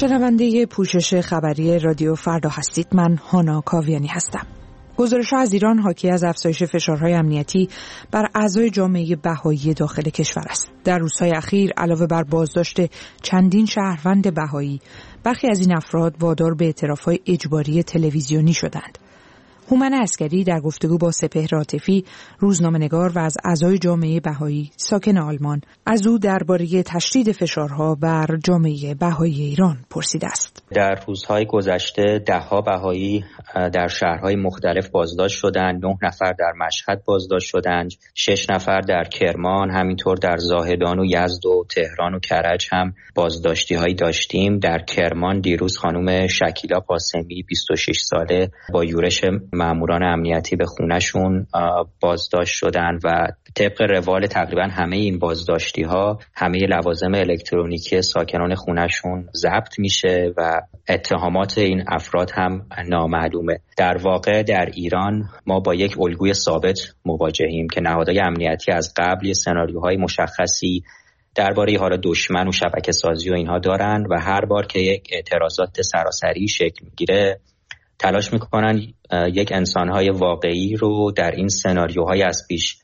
شنونده پوشش خبری رادیو فردا هستید. من هانا کاویانی هستم. گزارش‌ها از ایران حاکی از افزایش فشارهای امنیتی بر اعضای جامعه بهایی داخل کشور است. در روزهای اخیر علاوه بر بازداشت چندین شهروند بهایی، برخی از این افراد وادار به اعتراف‌های اجباری تلویزیونی شدند. هومن عسکری در گفتگو با سپهر عاطفی، روزنامه‌نگار و از اعضای جامعه بهایی ساکن آلمان، از او درباره تشدید فشارها بر جامعه بهایی ایران پرسیده است. در روزهای گذشته ده‌ها بهایی در شهرهای مختلف بازداشت شدند. 9 نفر در مشهد بازداشت شدند، 6 نفر در کرمان، همینطور در زاهدان و یزد و تهران و کرج هم بازداشتی‌هایی داشتیم. در کرمان دیروز خانم شکیلا قاسمی 26 ساله با یورش ماموران امنیتی به خونه‌شون بازداشت شدن و طبق روال تقریبا همه این بازداشتی‌ها همه لوازم الکترونیکی ساکنان خونه‌شون ضبط میشه و اتهامات این افراد هم نامعلومه. در واقع در ایران ما با یک الگوی ثابت مواجهیم که نهادهای امنیتی از قبل سناریوهای مشخصی درباره حالا دشمن و شبکه سازی و اینها دارن و هر بار که یک اعتراضات سراسری شکل میگیره تلاش میکنن یک انسانهای واقعی رو در این سناریوهای از پیش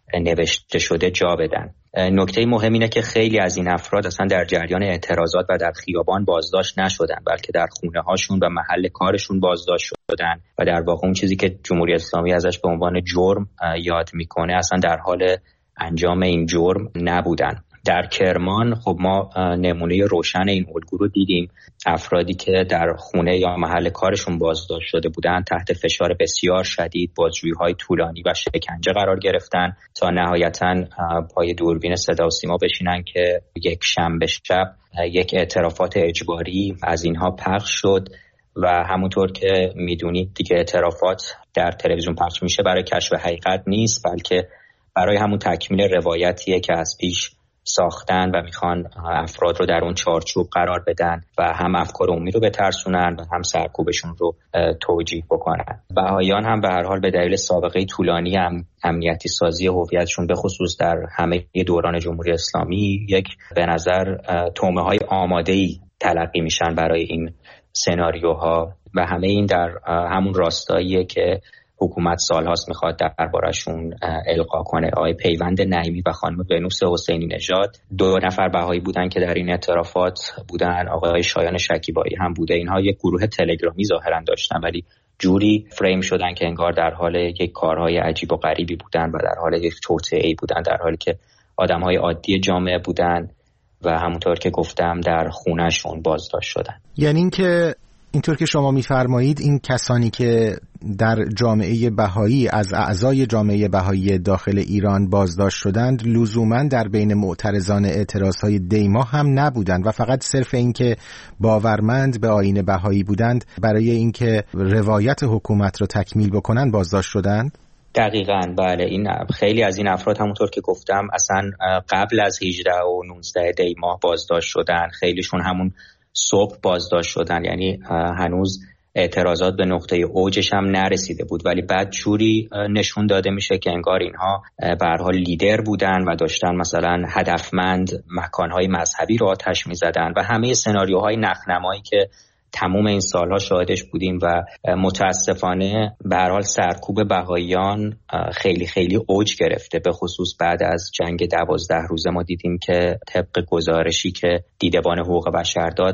نوشته شده جا بدن. نکته مهم اینه که خیلی از این افراد اصلا در جریان اعتراضات و در خیابان بازداشت نشدن، بلکه در خونه هاشون و محل کارشون بازداشت شدن و در واقع اون چیزی که جمهوری اسلامی ازش به عنوان جرم یاد میکنه اصلا در حال انجام این جرم نبودن. در کرمان خب ما نمونه روشن این الگو رو دیدیم. افرادی که در خونه یا محل کارشون بازداشت شده بودند تحت فشار بسیار شدید، بازجویی‌های طولانی و شکنجه قرار گرفتن تا نهایتاً پای دوربین صدا و سیما بشینن که یک شنبه شب یک اعترافات اجباری از اینها پخش شد و همونطور که میدونید دیگه اعترافات در تلویزیون پخش میشه برای کشف حقیقت نیست، بلکه برای همون تکمیل روایتیه که از پیش ساختن و میخوان افراد رو در اون چارچوب قرار بدن و هم افکار عمومی رو بترسونن و هم سرکوبشون رو توجیه بکنن. بهاییان هم به هر حال به دلیل سابقه طولانی امنیتی سازی هویتشون به خصوص در همه دوران جمهوری اسلامی یک به نظر تومه‌های آماده‌ای تلقی میشن برای این سناریوها و همه این در همون راستاییه که حکومت سالهاست میخواد دربارشون القا کنه. آقای پیوند نعیمی و خانم ونوس حسینی نژاد 2 نفر بهایی بودن که در این اعترافات بودن. آقای شایان شکیبایی هم بوده. اینها یک گروه تلگرامی ظاهرا داشتن ولی جوری فریم شدن که انگار در حال یک کارهای عجیب و غریبی بودن و در حال یک توطئه‌ای بودن، در حالی که آدمهای عادی جامعه بودن و همونطور که گفتم در خونه‌شون بازداشت شدن. یعنی اینکه اینطور که شما می‌فرمایید این کسانی که در جامعه بهایی از اعضای جامعه بهایی داخل ایران بازداشت شدند لزوماً در بین معترضان اعتراضهای دیما هم نبودند و فقط صرف این که باورمند به آیین بهایی بودند برای اینکه روایت حکومت را تکمیل بکنن بازداشت شدند. دقیقاً بله. این خیلی از این افراد همونطور که گفتم اصلا قبل از 18 و 19 دی ماه بازداشت شدن. خیلیشون همون صبح بازداشت شدن، یعنی هنوز اعتراضات به نقطه اوجش هم نرسیده بود ولی بعد جوری نشون داده میشه که انگار اینها به هر حال لیدر بودن و داشتن مثلا هدفمند مکانهای مذهبی رو آتش میزدن و همه سناریوهای نخنمایی که تمام این سالها شاهدش بودیم و متاسفانه به هر حال سرکوب بهاییان خیلی خیلی اوج گرفته. به خصوص بعد از جنگ 12 روزه ما دیدیم که طبق گزارشی که دیدبان حقوق بشر داد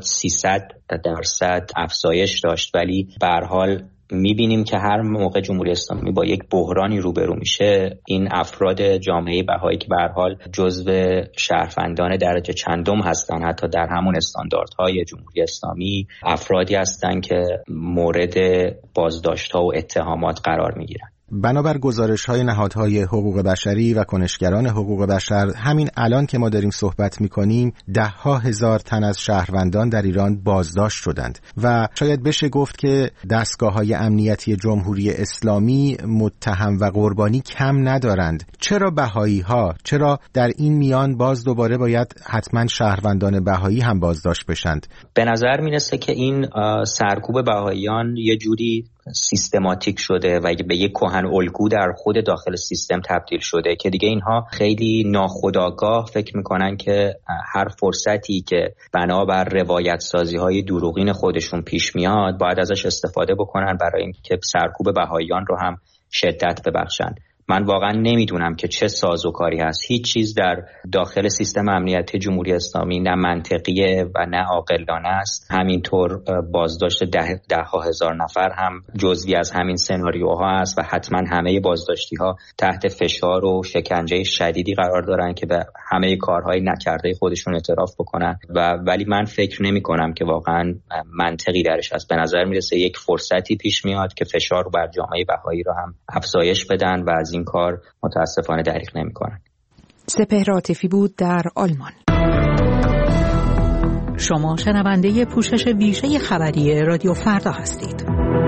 300% افزایش داشت، ولی به هر حال میبینیم که هر موقع جمهوری اسلامی با یک بحرانی روبرو میشه این افراد جامعه بهایی که به هر حال جزو شهروندان درجه چندم هستن حتی در همون استانداردهای جمهوری اسلامی، افرادی هستن که مورد بازداشت‌ها و اتهامات قرار میگیرن. بنابر گزارش‌های نهادهای حقوق بشری و کنشگران حقوق بشر همین الان که ما داریم صحبت می‌کنیم 10,000 تن از شهروندان در ایران بازداشت شدند و شاید بشه گفت که دستگاه‌های امنیتی جمهوری اسلامی متهم و قربانی کم ندارند. چرا بهایی‌ها؟ چرا در این میان باز دوباره باید حتما شهروندان بهایی هم بازداشت بشند؟ به نظر میرسه که این سرکوب بهاییان یه جوری سیستماتیک شده و به یک کهن الگو در خود داخل سیستم تبدیل شده که دیگه اینها خیلی ناخودآگاه فکر میکنن که هر فرصتی که بنابر روایت سازی های دروغین خودشون پیش میاد باید ازش استفاده بکنن برای اینکه سرکوب بهائیان رو هم شدت ببخشن. من واقعا نمیدونم که چه سازوکاری هست. هیچ چیز در داخل سیستم امنیتی جمهوری اسلامی نه منطقیه و نه عاقلانه است. همینطور بازداشت ده ها هزار نفر هم جزئی از همین سناریوها است و حتما همه بازداشتی ها تحت فشار و شکنجه شدیدی قرار دارن که به همه کارهای نکرده خودشون اعتراف بکنن ولی من فکر نمی کنم که واقعا منطقی درش هست. به نظر میرسه یک فرصتی پیش میاد که فشار رو بر جامعه بهایی رو هم افزایش بدن و از این کار متاسفانه دریغ نمی‌کنند. سپهر عاطفی بود در آلمان. شما شنونده پوشش ویژه خبری رادیو فردا هستید.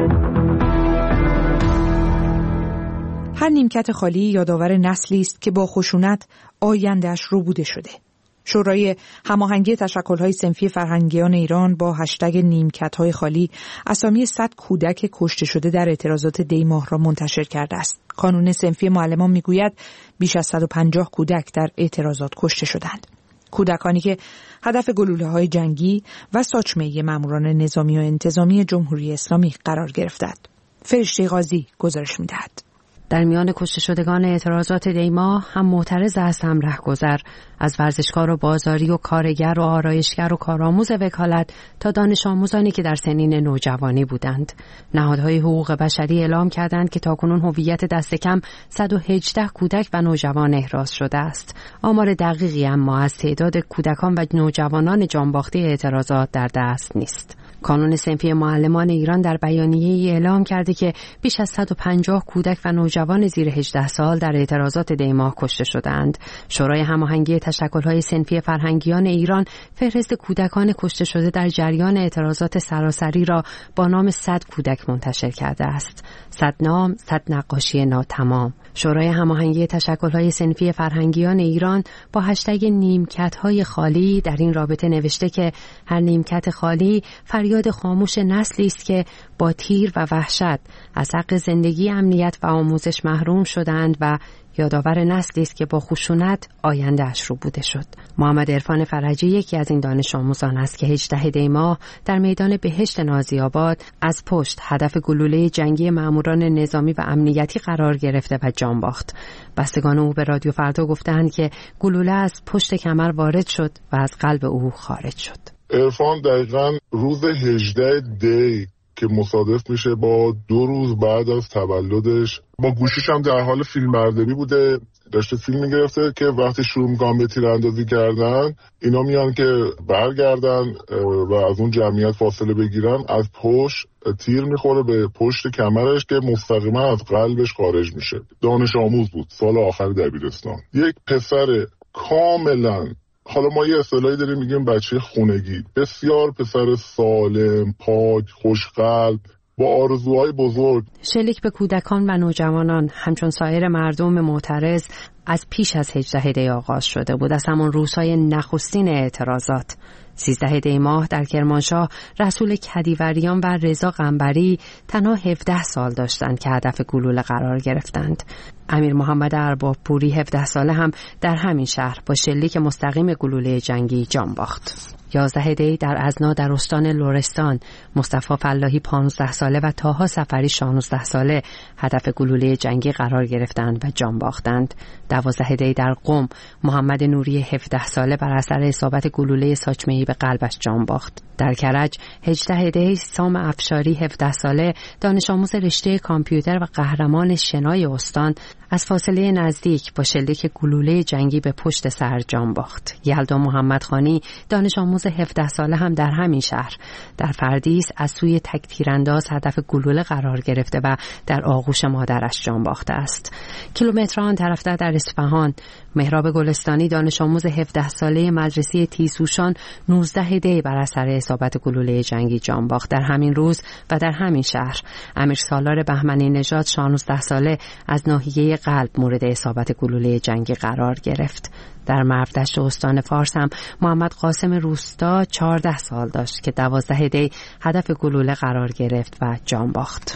هر نیمکت خالی یادآور نسلی است که با خشونت آینده‌اش ربوده شده. شورای هماهنگی تشکل‌های صنفی فرهنگیان ایران با هشتگ نیمکت‌های خالی اسامی 100 کودک کشته شده در اعتراضات دی ماه را منتشر کرده است. کانون صنفی معلمان میگوید بیش از 150 کودک در اعتراضات کشته شدند. کودکانی که هدف گلوله‌های جنگی و ساچمه ماموران نظامی و انتظامی جمهوری اسلامی قرار گرفتند. فرشته قاضی گزارش می‌دهد. در میان کشته شدگان اعتراضات دی ماه هم معترض است هم رهگذر، از ورزشکار و بازاری و کارگر و آرایشگر و کارآموز وکالت تا دانش آموزانی که در سنین نوجوانی بودند. نهادهای حقوق بشری اعلام کردند که تاکنون هویت دست کم 118 کودک و نوجوان احراز شده است. آمار دقیقی اما از تعداد کودکان و نوجوانان جانباخته اعتراضات در دست نیست. کانون صنفی معلمان ایران در بیانیه‌ای اعلام کرده که بیش از 150 کودک و نوجوان زیر 18 سال در اعتراضات دی ماه کشته شدند. شورای هماهنگی تشکل‌های صنفی فرهنگیان ایران فهرست کودکان کشته شده در جریان اعتراضات سراسری را با نام 100 کودک منتشر کرده است. 100 نام، 100 نقاشی ناتمام. شورای هماهنگی تشکل‌های صنفی فرهنگیان ایران با هشتگ نیمکت‌های خالی در این رابطه نوشته که هر نیمکت خالی فریاد خاموش نسلی است که با تیر و وحشت از حق زندگی، امنیت و آموزش محروم شدند و یادآور نسلی است که با خشونت آینده‌اش رو بوده شد. محمد عرفان فرجی یکی از این دانش آموزان است که 18 دی ماه در میدان بهشت نازی‌آباد از پشت هدف گلوله جنگی ماموران نظامی و امنیتی قرار گرفته و جان باخت. بستگان او به رادیو فردا گفتند که گلوله از پشت کمر وارد شد و از قلب او خارج شد. عرفان دقیقاً روز 18 دی که مصادف میشه با 2 روز بعد از تولدش، با گوشیش هم در حال فیلم برداری بوده، داشته فیلم میگرفته که وقتی شروع میکنن به تیراندازی کردن، اینا میان که برگردن و از اون جمعیت فاصله بگیرن، از پشت تیر میخوره به پشت کمرش که مستقیما از قلبش خارج میشه. دانش آموز بود، سال آخر دبیرستان، یک پسر کاملا، حالا ما یه اصطلاحی داریم میگیم بچه خونگی، بسیار پسر سالم، پاک، خوشقلب، با آرزوهای بزرگ. شلیک به کودکان و نوجوانان همچون سایر مردم معترض از پیش از 18 دی آغاز شده بود، از همان روزهای نخستین اعتراضات. 13 دی ماه در کرمانشاه رسول کدیوریان و رضا قنبری تنها 17 سال داشتند که هدف گلوله قرار گرفتند. امیر محمد ارباب‌پوری 17 ساله هم در همین شهر با شلیک مستقیم گلوله جنگی جان باخت. 11 دی در ازنا در استان لرستان مصطفی فلاحی 15 ساله و طاها سفری 16 ساله هدف گلوله جنگی قرار گرفتند و جان باختند. 12 دی در قم محمد نوری 17 ساله بر اثر اصابت گلوله ساچمه‌ای به قلبش جان باخت. در کرج 18 دی سام افشاری 17 ساله دانش آموز رشته کامپیوتر و قهرمان شنای استان از فاصله نزدیک با شلیک گلوله جنگی به پشت سر جان باخت. یلدا محمدخانی دانش آموز 17 ساله هم در همین شهر در فردیس از سوی تک تیرانداز هدف گلوله قرار گرفته و در آغوش مادرش جان باخته است. کیلومتران طرفتر در اصفهان مهراب گلستانی دانش آموز 17 ساله مدرسه تیسوشان 19 دی بر اثر اصابت گلوله جنگی جان باخت. در همین روز و در همین شهر امیر سالار بهمنی نژاد 16 ساله از ناحیه قلب مورد اصابت گلوله جنگی قرار گرفت. در مرودشت استان فارس هم محمد قاسم روستا 14 سال داشت که 12 دی هدف گلوله قرار گرفت و جان باخت.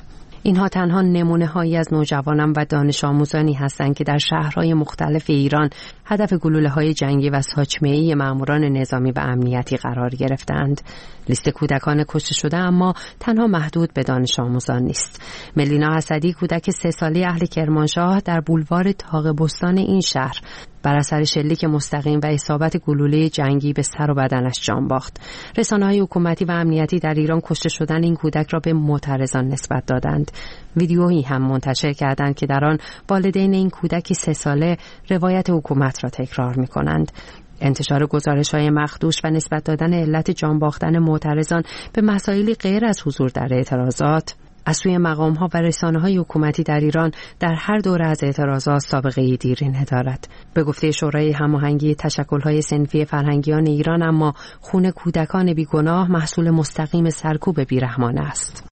اینها تنها نمونه هایی از نوجوانان و دانش آموزانی هستند که در شهرهای مختلف ایران هدف گلوله های جنگی و ساچمه‌ای ماموران نظامی و امنیتی قرار گرفتند. لیست کودکان کشته شده اما تنها محدود به دانش آموزان نیست. ملینا اسدی کودک 3 ساله اهل کرمانشاه در بولوار طاق بستان این شهر بر اثر شلیک مستقیم و اصابت گلوله جنگی به سر و بدنش جان باخت. رسانه‌های حکومتی و امنیتی در ایران کشته شدن این کودک را به معترضان نسبت دادند. ویدیویی هم منتشر کردند که در آن والدین این کودک 3 ساله روایت حکومت را تکرار می‌کنند. انتشار گزارش‌های مخدوش و نسبت دادن علت جان باختن معترضان به مسائلی غیر از حضور در اعتراضات از سوی مقام‌ها و رسانه‌های حکومتی در ایران در هر دوره از اعتراضات سابقه دیرینه دارد. به گفته شورای هماهنگی تشکل‌های صنفی فرهنگیان ایران اما خون کودکان بیگناه محصول مستقیم سرکوب بیرحمانه است.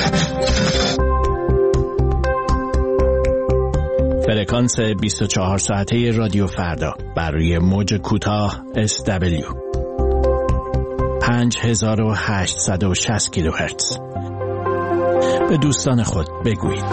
فرکانس 24 ساعته رادیو فردا بر روی موج کوتاه SW 5860 کیلوهرتز. به دوستان خود بگویید.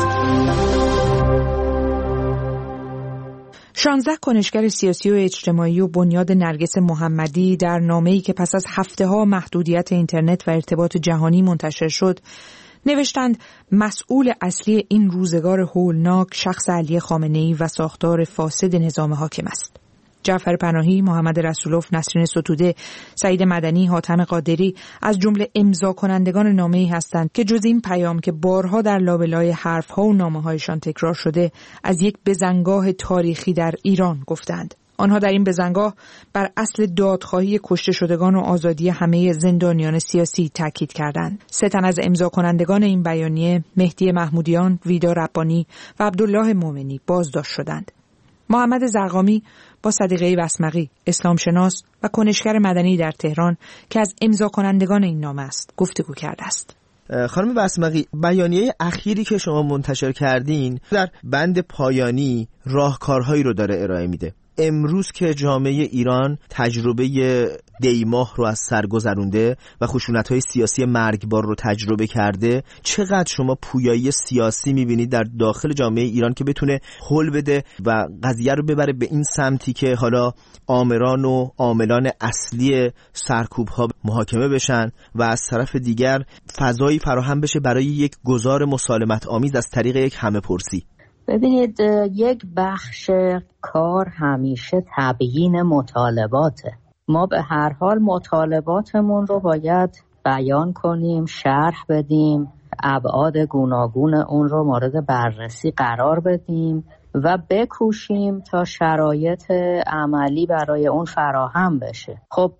16 کنشگر سیاسی و اجتماعی و بنیاد نرگس محمدی در نامه‌ای که پس از هفته‌ها محدودیت اینترنت و ارتباط جهانی منتشر شد نوشتند مسئول اصلی این روزگار هولناک شخص علی خامنه‌ای و ساختار فاسد نظام حاکم است. جعفر پناهی، محمد رسولوف، نسرین ستوده، سعید مدنی، حاتم قادری از جمله امضا کنندگان نامه‌ای هستند که جز این پیام که بارها در لابلای حرف‌ها و نامه‌هایشان تکرار شده از یک بزنگاه تاریخی در ایران گفتند. آنها در این بزنگاه بر اصل دادخواهی کشته شدگان و آزادی همه زندانیان سیاسی تاکید کردند. 3 تن از امضا کنندگان این بیانیه، مهدی محمودیان، ویدا ربانی و عبدالله مومنی بازداشت شدند. محمد زرقامی با صدیقه بسمقی، اسلام شناس و کنشگر مدنی در تهران که از امضا کنندگان این نامه است گفتگو کرده است. خانم بسمقی، بیانیه اخیری که شما منتشر کردین در بند پایانی راهکارهایی رو داره ارائه میده. امروز که جامعه ایران تجربه دیماه رو از سر گذرونده و خشونت‌های سیاسی مرگبار رو تجربه کرده، چقدر شما پویایی سیاسی می‌بینید در داخل جامعه ایران که بتونه حل بده و قضیه رو ببره به این سمتی که حالا آمران و عاملان اصلی سرکوب‌ها محاکمه بشن و از طرف دیگر فضایی فراهم بشه برای یک گزار مسالمت آمیز از طریق یک همه‌پرسی؟ ببینید، یک بخش کار همیشه تبیین مطالباته. ما به هر حال مطالباتمون رو باید بیان کنیم، شرح بدیم، ابعاد گوناگون اون رو مورد بررسی قرار بدیم و بکوشیم تا شرایط عملی برای اون فراهم بشه. خب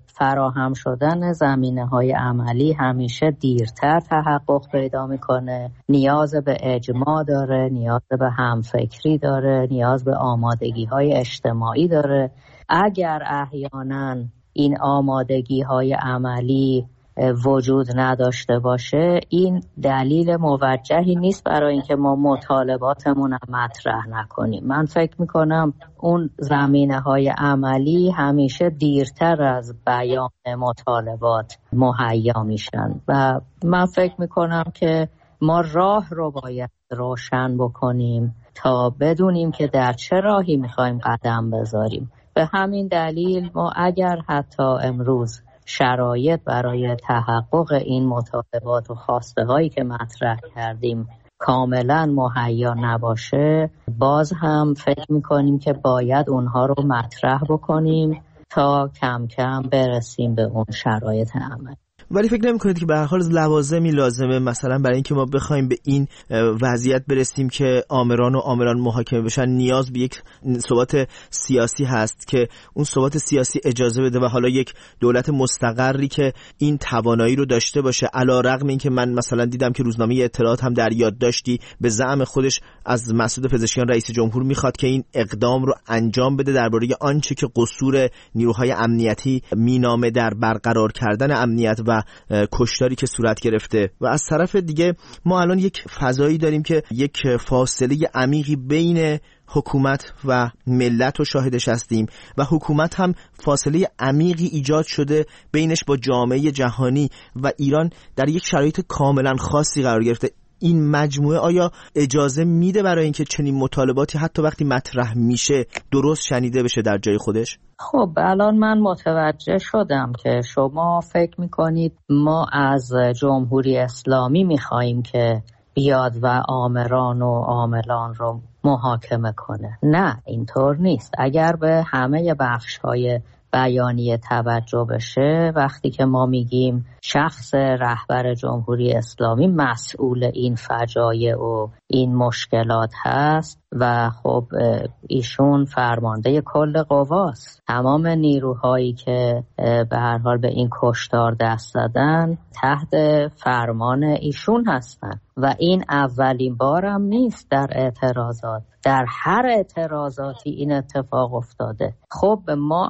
فراهم شدن زمینه‌های عملی همیشه دیرتر تحقق پیدا میکنه. نیاز به اجماع داره، نیاز به همفکری داره، نیاز به آمادگی‌های اجتماعی داره. اگر احیانا این آمادگی‌های عملی وجود نداشته باشه، این دلیل موجهی نیست برای اینکه ما مطالباتمون رو مطرح نکنیم. من فکر میکنم اون زمینه‌های عملی همیشه دیرتر از بیان مطالبات مهیا میشن و من فکر میکنم که ما راه رو باید روشن بکنیم تا بدونیم که در چه راهی میخوایم قدم بذاریم. به همین دلیل ما اگر حتی امروز شرایط برای تحقق این مطالبات و خواسته هایی که مطرح کردیم کاملا مهیا نباشه، باز هم فکر میکنیم که باید اونها رو مطرح بکنیم تا کم کم برسیم به اون شرایط عمل. ولی فکر نمی‌کنید که به هر حال لوازمی لازمه مثلا برای اینکه ما بخوایم به این وضعیت برسیم که آمران و عاملان محاکمه بشن، نیاز به یک ثبات سیاسی هست که اون ثبات سیاسی اجازه بده و حالا یک دولت مستقری که این توانایی رو داشته باشه، علی‌رغم اینکه من مثلا دیدم که روزنامه اطلاعات هم در یادداشتی به زعم خودش از مسعود پزشکیان رئیس جمهور میخواد که این اقدام رو انجام بده درباره آنچه که قصور نیروهای امنیتی مینامه در برقرار کردن امنیت و کشتاری که صورت گرفته. و از طرف دیگه ما الان یک فضایی داریم که یک فاصله عمیقی بین حکومت و ملت رو شاهدش هستیم و حکومت هم فاصله عمیقی ایجاد شده بینش با جامعه جهانی و ایران در یک شرایط کاملا خاصی قرار گرفته. این مجموعه آیا اجازه میده برای اینکه چنین مطالباتی حتی وقتی مطرح میشه درست شنیده بشه در جای خودش؟ خب الان من متوجه شدم که شما فکر میکنید ما از جمهوری اسلامی میخواییم که بیاد و آمران و عاملان رو محاکمه کنه. نه، اینطور نیست. اگر به همه بخش‌های بیانیه توجه بشه، وقتی که ما میگیم شخص رهبر جمهوری اسلامی مسئول این فجایع و این مشکلات هست و خب ایشون فرمانده کل قواست، تمام نیروهایی که به هر حال به این کشتار دست زدن تحت فرمان ایشون هستن و این اولین بارم نیست در اعتراضات، در هر اعتراضاتی این اتفاق افتاده. خب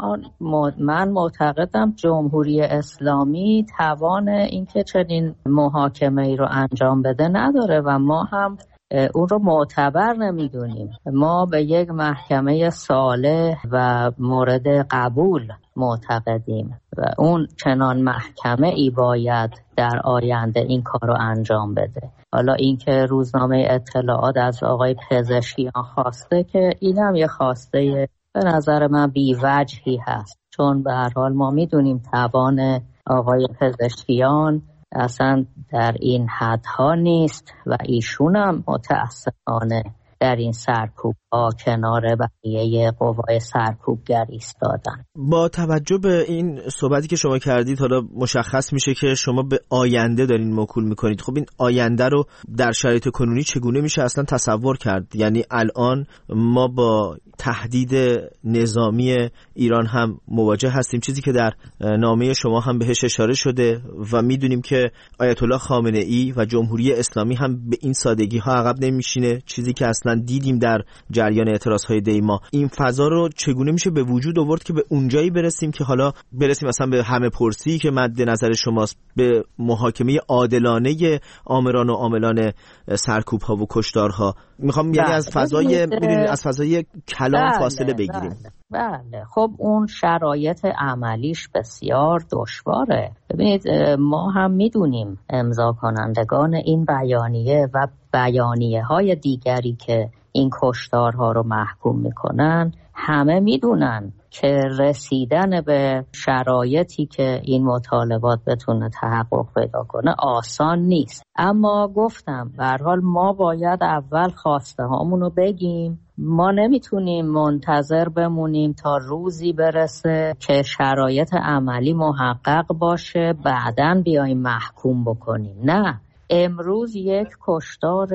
من معتقدم جمهوری اسلامی توان اینکه چنین محاکمه ای رو انجام بده نداره و ما هم اون رو معتبر نمیدونیم. ما به یک محکمه صالح و مورد قبول معتقدیم و اون چنان محکمه ای باید در آینده این کار رو انجام بده. حالا اینکه روزنامه اطلاعات از آقای پزشکیان خواسته که اینم یه خواسته به نظر من بی‌وجهی هست، چون به هر حال ما میدونیم توان آقای پزشکیان اصلا در این حدها نیست و ایشون هم متاسفانه در این سرکوب ها کنار بقیه قوای سرکوبگر ایستادن. با توجه به این صحبتی که شما کردید حالا مشخص میشه که شما به آینده دارین موکول میکنید. خب این آینده رو در شرایط کنونی چگونه میشه اصلا تصور کرد؟ یعنی الان ما با تهدید نظامی ایران هم مواجه هستیم، چیزی که در نامه شما هم بهش اشاره شده و میدونیم که آیت الله خامنه ای و جمهوری اسلامی هم به این سادگی ها عقب نمیشینه، چیزی که اصلا دیدیم در جریان اعتراضهای دیما. این فضا رو چگونه میشه به وجود آورد که به اونجایی برسیم که حالا برسیم اصلا به همه پرسی که مد نظر شماست، به محاکمه عادلانه آمران و عاملان سرکوب ها و کشتارها؟ میخوام یعنی از فضای کلام فاصله بگیریم. بله خب اون شرایط عملیش بسیار دشواره. ببینید ما هم میدونیم امضا کنندگان این بیانیه و بیانیه های دیگری که این کشتارها رو محکوم میکنن همه میدونن که رسیدن به شرایطی که این مطالبات بتونه تحقق پیدا کنه آسان نیست. اما گفتم به هر حال ما باید اول خواسته هامونو بگیم. ما نمیتونیم منتظر بمونیم تا روزی برسه که شرایط عملی محقق باشه بعداً بیایم محکوم بکنیم. نه، امروز یک کشتار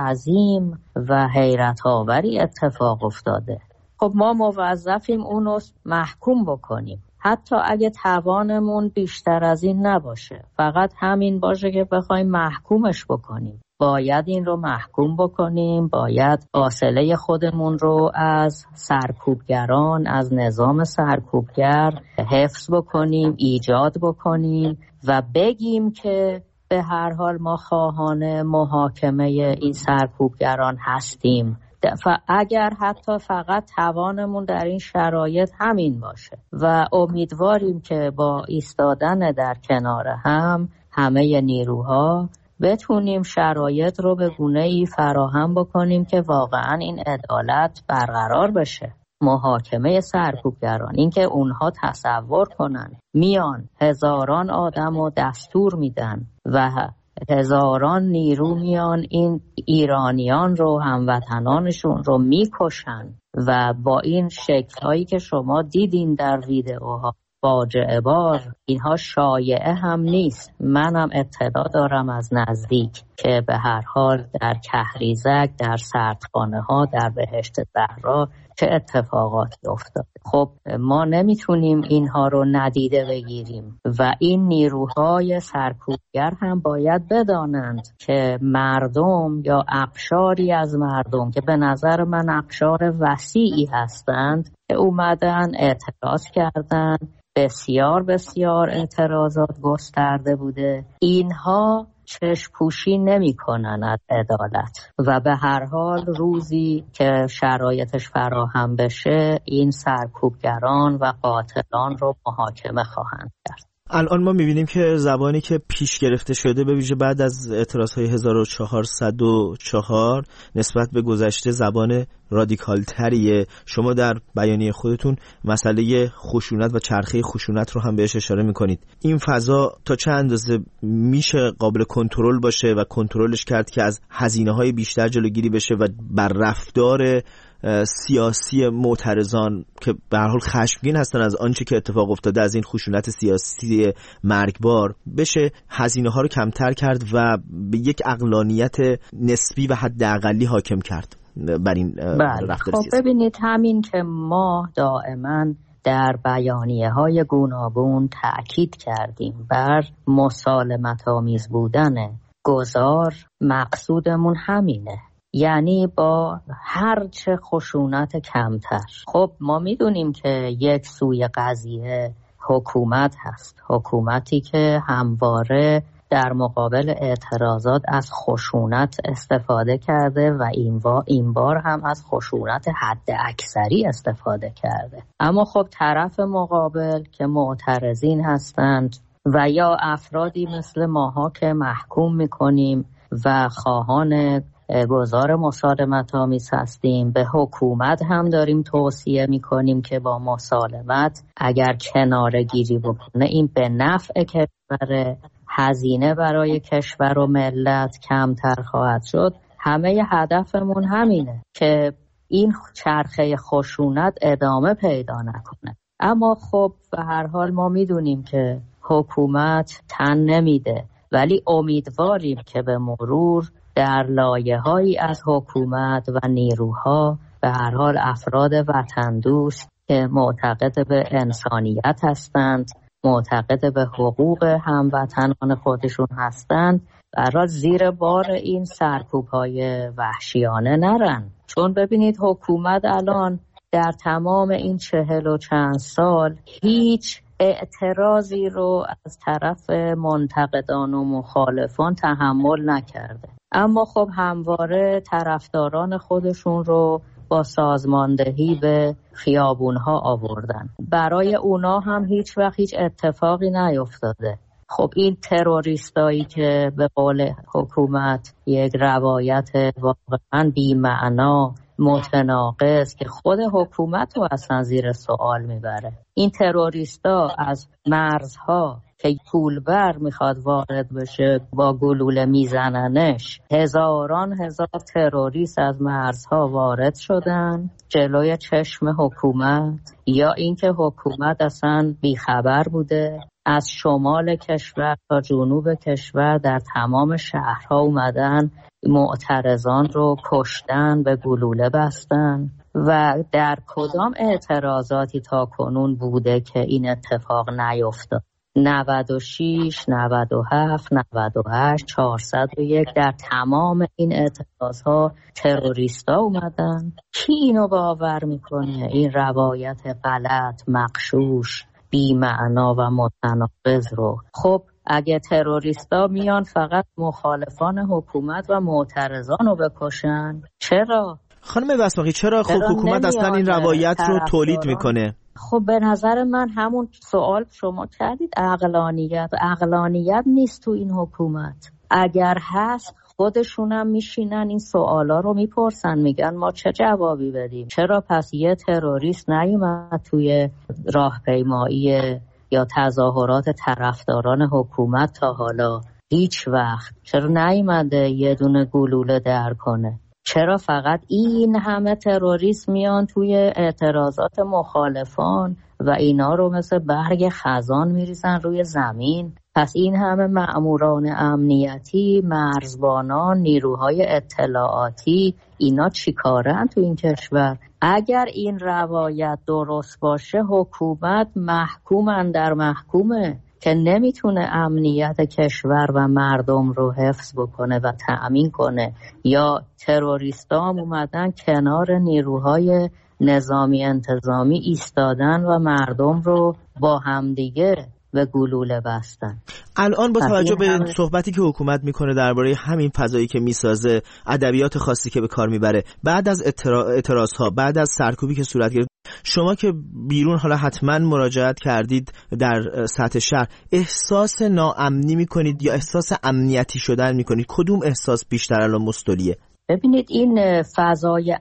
عظیم و حیرت آوری اتفاق افتاده. خب ما موظفیم اونو محکوم بکنیم، حتی اگه توانمون بیشتر از این نباشه، فقط همین باشه که بخوایم محکومش بکنیم. باید این رو محکوم بکنیم، باید فاصله خودمون رو از سرکوبگران، از نظام سرکوبگر حفظ بکنیم، ایجاد بکنیم و بگیم که به هر حال ما خواهان محاکمه این سرکوبگران هستیم. اگر حتی فقط توانمون در این شرایط همین باشه و امیدواریم که با ایستادن در کنار هم همه نیروها بتونیم شرایط رو به گونه‌ای فراهم بکنیم که واقعا این عدالت برقرار بشه. محاکمه سرکوبگران، اینکه اونها تصور کنن میان هزاران آدم و دستور میدن و هزاران نیرو میان این ایرانیان رو، هموطنانشون رو میکشن و با این شکل‌هایی که شما دیدین در ویدئوها فاجعه بار، اینها شایعه هم نیست. منم اطلاع دارم از نزدیک که به هر حال در کهریزک، در سردخانه ها، در بهشت زهرا چه اتفاقاتی افتاد. خب ما نمیتونیم اینها رو ندیده بگیریم و این نیروهای سرکوبگر هم باید بدانند که مردم یا اقشاری از مردم که به نظر من اقشار وسیعی هستند که اومدن اعتراض کردن، بسیار بسیار اعتراضات گسترده بوده، اینها چشم‌پوشی نمی‌کنن از عدالت و به هر حال روزی که شرایطش فراهم بشه این سرکوبگران و قاتلان رو محاکمه خواهند کرد. الان ما میبینیم که زبانی که پیش گرفته شده به ویژه بعد از اعتراضهای 1404 نسبت به گذشته زبان رادیکال تریه. شما در بیانیه خودتون مسئله خشونت و چرخه خشونت رو هم بهش اشاره میکنید. این فضا تا چه اندازه میشه قابل کنترل باشه و کنترلش کرد که از هزینه‌های بیشتر جلوگیری بشه و بر رفتار سیاسی معترضان که به هر حال خشمگین هستن از آنچه که اتفاق افتاده، از این خشونت سیاسی مرگبار، بشه هزینه‌ها رو کمتر کرد و به یک عقلانیت نسبی و حداقلی حاکم کرد بر این رفتار سیاسی؟ ببینید، همین که ما دائما در بیانیه‌های گوناگون تأکید کردیم بر مسالمت‌آمیز بودن گذار، مقصودمون همینه، یعنی با هر چه خشونت کمتر. خب ما میدونیم که یک سوی قضیه حکومت هست، حکومتی که همواره در مقابل اعتراضات از خشونت استفاده کرده و این بار هم از خشونت حد اکثری استفاده کرده. اما خب طرف مقابل که معترضین هستند و یا افرادی مثل ماها که محکوم میکنیم و خواهان گزار مسالمت‌آمیز هستیم، به حکومت هم داریم توصیه میکنیم که با مسالمت اگر کناره گیری بکنه این به نفع کشور، هزینه برای کشور و ملت کمتر خواهد شد. همه هدفمون همینه که این چرخه خشونت ادامه پیدا نکنه. اما خب به هر حال ما میدونیم که حکومت تن نمیده، ولی امیدواریم که به مرور در لایه‌هایی از حکومت و نیروها به هر حال افراد وطن دوست که معتقد به انسانیت هستند، معتقد به حقوق هموطنان خودشون هستند، برای زیر بار این سرکوب‌های وحشیانه نرن. چون ببینید حکومت الان در تمام این 40 و چند سال هیچ اعتراضی رو از طرف منتقدان و مخالفان تحمل نکرده، اما خب همواره طرفداران خودشون رو با سازماندهی به خیابونها آوردن. برای اونا هم هیچ وقت هیچ اتفاقی نیفتاده. خب این تروریستایی که به قول حکومت یک روایت واقعا بی‌معنا، متناقض که خود حکومت رو اصلا زیر سوال میبره، این تروریستا از مرزها که پولبر میخواد وارد بشه با گلوله میزننش، هزاران هزار تروریست از مرزها وارد شدن جلوی چشم حکومت، یا اینکه حکومت اصلا بیخبر بوده. از شمال کشور تا جنوب کشور در تمام شهرها اومدن معترضان رو کشتن، به گلوله بستن. و در کدام اعتراضاتی تا کنون بوده که این اتفاق نیفتاد؟ 96، 97، 98، 401 در تمام این اعتراضها تروریستا اومدن. کی اینو باور میکنه؟ این روایت غلط، مغشوش، بی‌معنا و متناقض رو. خب اگه تروریستا میان فقط مخالفان حکومت و معترضان رو بکشن، چرا؟ خانم بسماقی چرا خب حکومت اصلا این روایت رو تولید میکنه؟ خب به نظر من همون سوال شما کردید، عقلانیت نیست تو این حکومت. اگر هست خودشونم میشینن این سوالا رو میپرسن، میگن ما چه جوابی بدیم؟ چرا پس یه تروریست نیومد توی راهپیمایی یا تظاهرات طرفداران حکومت تا حالا؟ هیچ وقت. چرا نیومده یه دونه گلوله در کنه؟ چرا فقط این همه تروریست میان توی اعتراضات مخالفان و اینا رو مثل برگ خزان میریزن روی زمین؟ پس این همه مأموران امنیتی، مرزبانان، نیروهای اطلاعاتی، اینا چی کارن تو این کشور؟ اگر این روایت درست باشه حکومت محکومن در محکومه که نمیتونه امنیت کشور و مردم رو حفظ بکنه و تأمین کنه، یا تروریستان اومدن کنار نیروهای نظامی انتظامی ایستادن و مردم رو با همدیگه به گلوله بستن. الان با توجه به صحبتی که حکومت میکنه درباره همین فضایی که میسازه، ادبیات خاصی که به کار میبره، بعد از اعتراضها، بعد از سرکوبی که صورت گرفت، شما که بیرون حالا حتما مراجعت کردید در سطح شهر، احساس ناامنی میکنید یا احساس امنیتی شدن میکنید؟ کدوم احساس بیشتر الان مستولیه؟ ببینید این فضای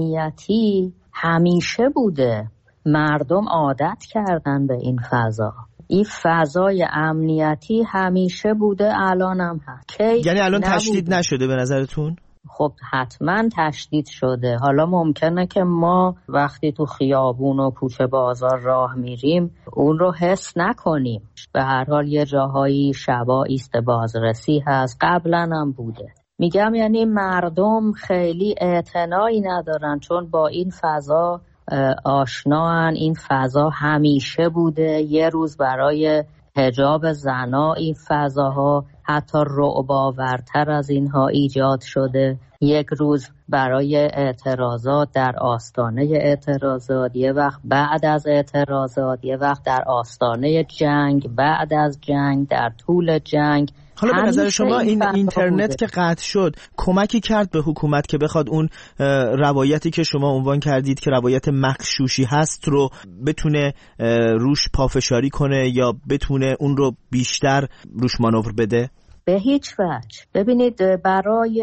امنیتی همیشه بوده، مردم عادت کردن به این فضا. این فضای امنیتی همیشه بوده، الان هم هست. یعنی الان تشدید نشده به نظرتون؟ خب حتما تشدید شده. حالا ممکنه که ما وقتی تو خیابون و کوچه بازار راه میریم اون رو حس نکنیم. به هر حال یه جاهایی شبا ایست بازرسی هست، قبلا هم بوده. میگم یعنی مردم خیلی اعتنایی ندارن چون با این فضا آشناان. این فضا همیشه بوده. یه روز برای حجاب زنا این فضاها حتی رعب‌آورتر از اینها ایجاد شده. یک روز برای اعتراضات در آستانه اعتراضات، یه وقت بعد از اعتراضات، یه وقت در آستانه جنگ، بعد از جنگ، در طول جنگ. حالا به نظر شما این اینترنت که قطع شد کمکی کرد به حکومت که بخواد اون روایتی که شما عنوان کردید که روایت مغشوشی هست رو بتونه روش پافشاری کنه یا بتونه اون رو بیشتر روش مانور بده؟ به هیچ وجه. ببینید برای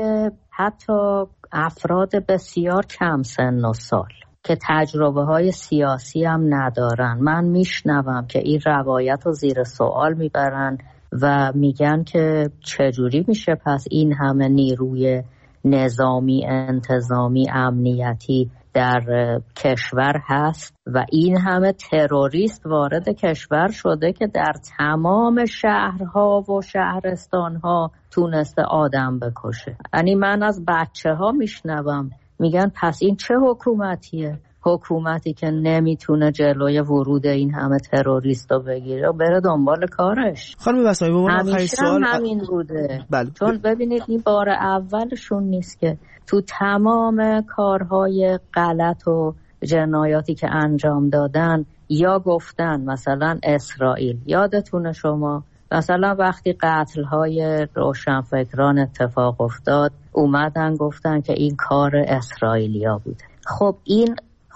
حتی افراد بسیار کم سن و سال که تجربه های سیاسی هم ندارن، من میشنوم که این روایت رو زیر سوال میبرن و میگن که چجوری میشه پس این همه نیروی نظامی، انتظامی، امنیتی در کشور هست و این همه تروریست وارد کشور شده که در تمام شهرها و شهرستانها تونسته آدم بکشه. یعنی من از بچه ها میشنوم میگن پس این چه حکومتیه؟ حکومتی که نمیتونه جلوی ورود این همه تروریست رو بگیره و بره دنبال کارش. خانم بسمایی به من آخرین سوال همین بوده. بله. چون ببینید این بار اولشون نیست که تو تمام کارهای غلط و جنایاتی که انجام دادن یا گفتن مثلا اسرائیل، یادتونه شما مثلا وقتی قتل‌های روشنفکران اتفاق افتاد اومدن گفتن که این کار اسرائیلیا بوده. خب این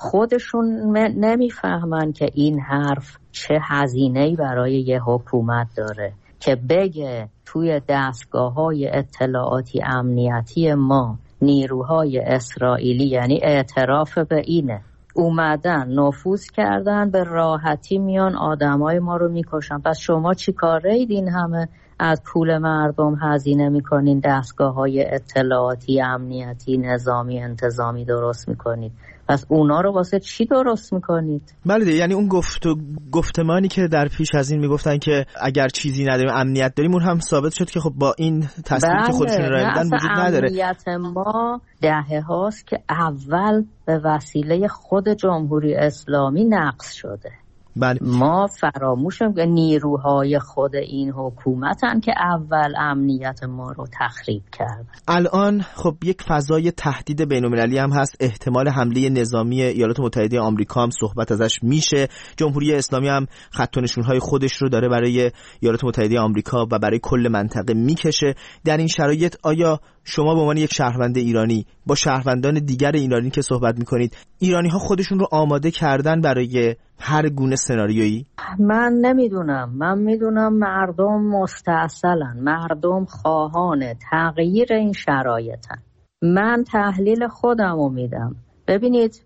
خودشون نمیفهمن که این حرف چه هزینه‌ای برای یه حکومت داره که بگه توی دستگاه‌های اطلاعاتی امنیتی ما نیروهای اسرائیلی، یعنی اعتراف به اینه، اومدن نفوذ کردن، به راحتی میان آدمای ما رو میکشن. پس شما چی کاره اید این همه از پول مردم هزینه میکنین دستگاه‌های اطلاعاتی امنیتی نظامی انتظامی درست میکنید؟ پس اونا رو واسه چی درست میکنید؟ بله یعنی اون گفتمانی که در پیش از این میگفتن که اگر چیزی نداریم امنیت داریم، اون هم ثابت شد که خب با این تصمیمی که خودشون راه دادن وجود نداره. امنیت ما دهه هاست که اول به وسیله خود جمهوری اسلامی نقض شده. بله. ما فراموشیم که نیروهای خود این حکومتن که اول امنیت ما رو تخریب کردن. الان خب یک فضای تهدید بین‌المللی هم هست، احتمال حمله نظامی ایالات متحده آمریکا هم صحبت ازش میشه. جمهوری اسلامی هم خط و نشون‌های خودش رو داره برای ایالات متحده آمریکا و برای کل منطقه میکشه. در این شرایط آیا شما به عنوان یک شهروند ایرانی با شهروندان دیگر ایرانی که صحبت میکنید، ایرانی‌ها خودشون رو آماده کردن برای هر گونه سناریویی؟ من نمیدونم. من میدونم مردم مستعسلن، مردم خواهان تغییر این شرایطن. من تحلیل خودم رو میدم. ببینید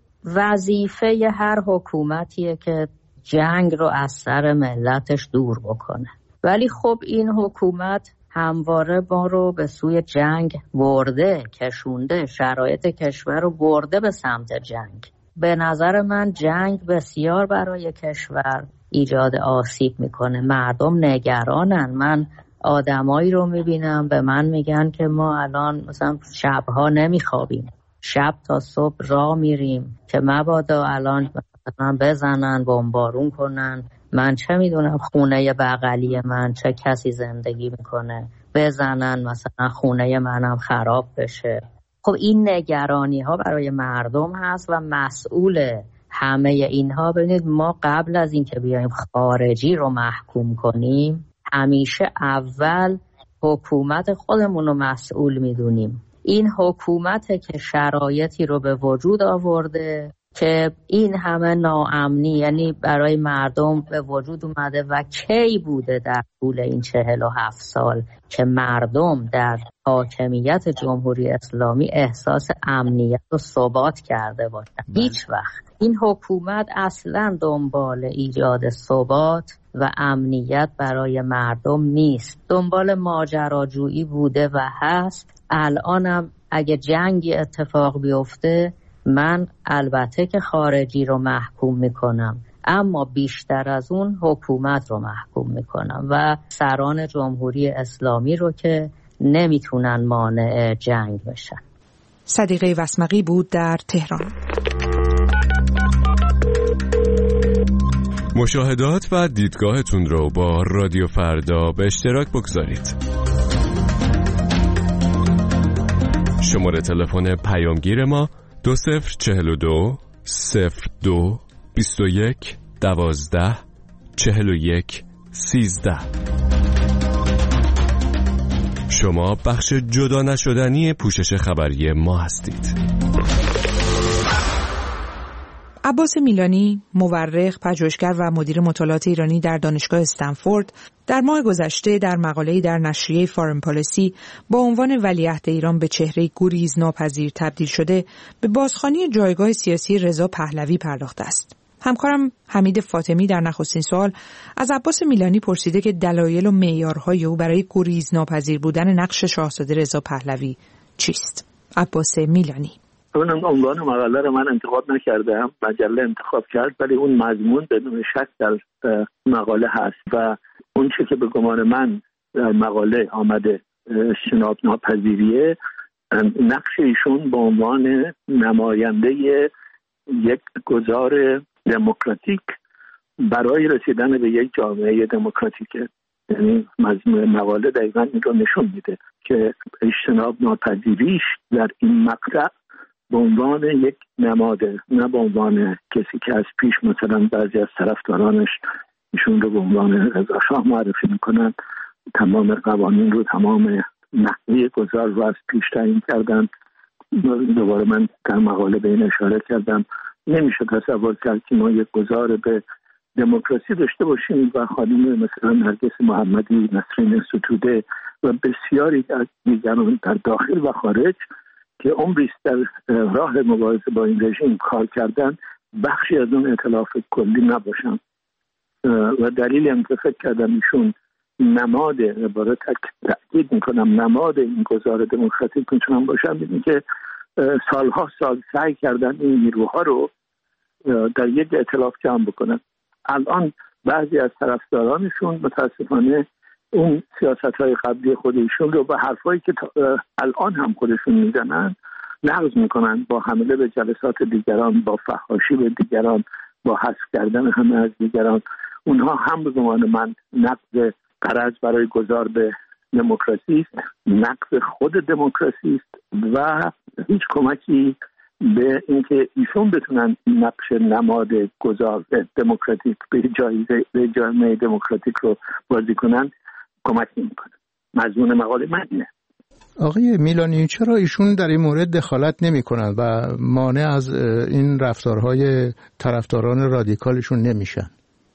وظیفه هر حکومتیه که جنگ رو از سر ملتش دور بکنه، ولی خب این حکومت همواره ما رو به سوی جنگ برده، کشونده، شرایط کشور رو برده به سمت جنگ. به نظر من جنگ بسیار برای کشور ایجاد آسیب میکنه. مردم نگرانن. من آدمایی رو میبینم به من میگن که ما الان مثلا شبها نمیخوابیم، شب تا صبح راه میریم که مبادا الان مثلا بزنن، بمبارون کنن. من چه میدونم خونه بغلی من چه کسی زندگی میکنه، بزنن مثلا خونه منم خراب بشه. خب این نگرانی ها برای مردم هست و مسئول همه اینها. ببینید ما قبل از اینکه بیایم خارجی رو محکوم کنیم همیشه اول حکومت خودمون رو مسئول میدونیم. این حکومت که شرایطی رو به وجود آورده که این همه ناامنی یعنی برای مردم به وجود اومده و کی بوده در طول این 47 سال که مردم در حاکمیت جمهوری اسلامی احساس امنیت و ثبات کرده باشند؟ هیچ وقت. این حکومت اصلا دنبال ایجاد ثبات و امنیت برای مردم نیست، دنبال ماجراجویی بوده و هست. الانم اگه جنگی اتفاق بیفته من البته که خارجی رو محکوم میکنم، اما بیشتر از اون حکومت رو محکوم میکنم و سران جمهوری اسلامی رو که نمیتونن مانع جنگ بشن. صدیقه وسمقی بود در تهران. مشاهدات و دیدگاهتون رو با رادیو فردا به اشتراک بگذارید. شماره تلفن پیامگیر ما 2042 02 21 12 41 13. شما بخش جدا نشدنی پوشش خبری ما هستید. عباس میلانی، مورخ، پژوهشگر و مدیر مطالعات ایرانی در دانشگاه استنفورد، در ماه گذشته در مقاله‌ای در نشریه فارن پالیسی با عنوان ولیعهد ایران به چهره گریز ناپذیر تبدیل شده به بازخوانی جایگاه سیاسی رضا پهلوی پرداخته است. همکارم حمید فاطمی در نخستین سوال از عباس میلانی پرسیده که دلایل و معیارهای او برای گریز ناپذیر بودن نقش شاهزاده رضا پهلوی چیست؟ عباس میلانی: اون عنوان مقاله رو من انتخاب نکردم، مجله انتخاب کرد، ولی اون مضمون بدون شک در مقاله هست و اون چیزی که به گمان من در مقاله آمده اجتناب ناپذیریه، نقش ایشون به عنوان نماینده یک گذار دموکراتیک برای رسیدن به یک جامعه دموکراتیکه. یعنی مضمون مقاله دقیقاً این رو نشون میده که اجتناب ناپذیریش در این مقطع به عنوان یک نماده، نه به عنوان کسی که از پیش مثلا بعضی از طرفدارانش ایشون رو به عنوان رضا شاه معرفی میکنن، تمام قوانین رو، تمام نحوه گذار رو از پیش تعیین کردن. دوباره من در مقاله به این اشاره کردم نمیشه تصور کرد که ما یک گذار به دموکراسی داشته باشیم و خانم مثلا نرگس محمدی، نسرین ستوده و بسیاری از دیگران در داخل و خارج که عمریست در راه مبارزه با این رژیم کار کردن بخشی از اون ائتلاف کلی نباشن. و دلیلی هم که فکر کردم ایشون نماد، عبارت تأکید میکنم، نماد این گذار دموکراتیک میتونن باشن، میدونی که سالها سال سعی کردن این نیروها رو در یک ائتلاف جمع بکنن. الان بعضی از طرفدارانشون متاسفانه اون سیاست‌های قبلی خودشون رو به حرفایی که الان هم خودشون میزنن نقض میکنن، با حمله به جلسات دیگران، با فحاشی به دیگران، با حذف کردن همه از دیگران. اونها هم به گمان من نقض غرض برای گذار به دموکراسی است، نقض خود دموکراسی است و هیچ کمکی به اینکه ایشون بتونن نقش نماد گذار به دموکراتیک به جامعه دموکراتیک رو بازی کنن کمک نمیکنه. مضمون مقاله من اینه. آقای میلانی، چرا ایشون در این مورد دخالت نمیکنن و مانع از این رفتارهای طرفداران رادیکالشون نمیشن؟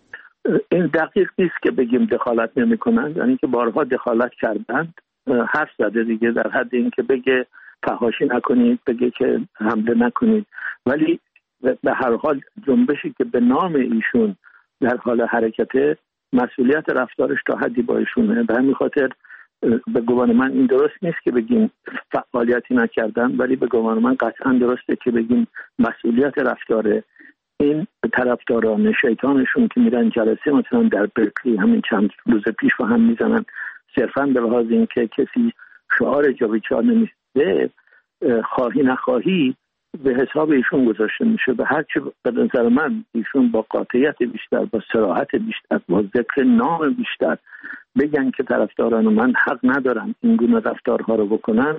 این دقیق نیست که بگیم دخالت نمیکنن، یعنی که بارها دخالت کردند. حرف زده دیگه، در حد این که بگه فحاشی نکنید، بگه که حمله نکنید، ولی به هر حال جنبشی که به نام ایشون در حال حرکته، مسئولیت رفتارش تا حدی با ایشونه. به همین خاطر به گمان من این درست نیست که بگیم فعالیتی نکردن، ولی به گمان من قطعا درسته که بگیم مسئولیت رفتار این طرفداران شیطانشون که میرن جلسه مثلا در برکلی همین چند روز پیش و هم میزنن، صرفا به لحاظ این که کسی شعار جاویچار نمیده، خواهی نخواهی به حساب ایشون گذاشته میشه. به هرچی به نظر من ایشون با قاطعیت بیشتر، با صراحت بیشتر، با ذکر نام بیشتر بگن که طرفداران من حق ندارن این گونه رفتارها رو بکنن،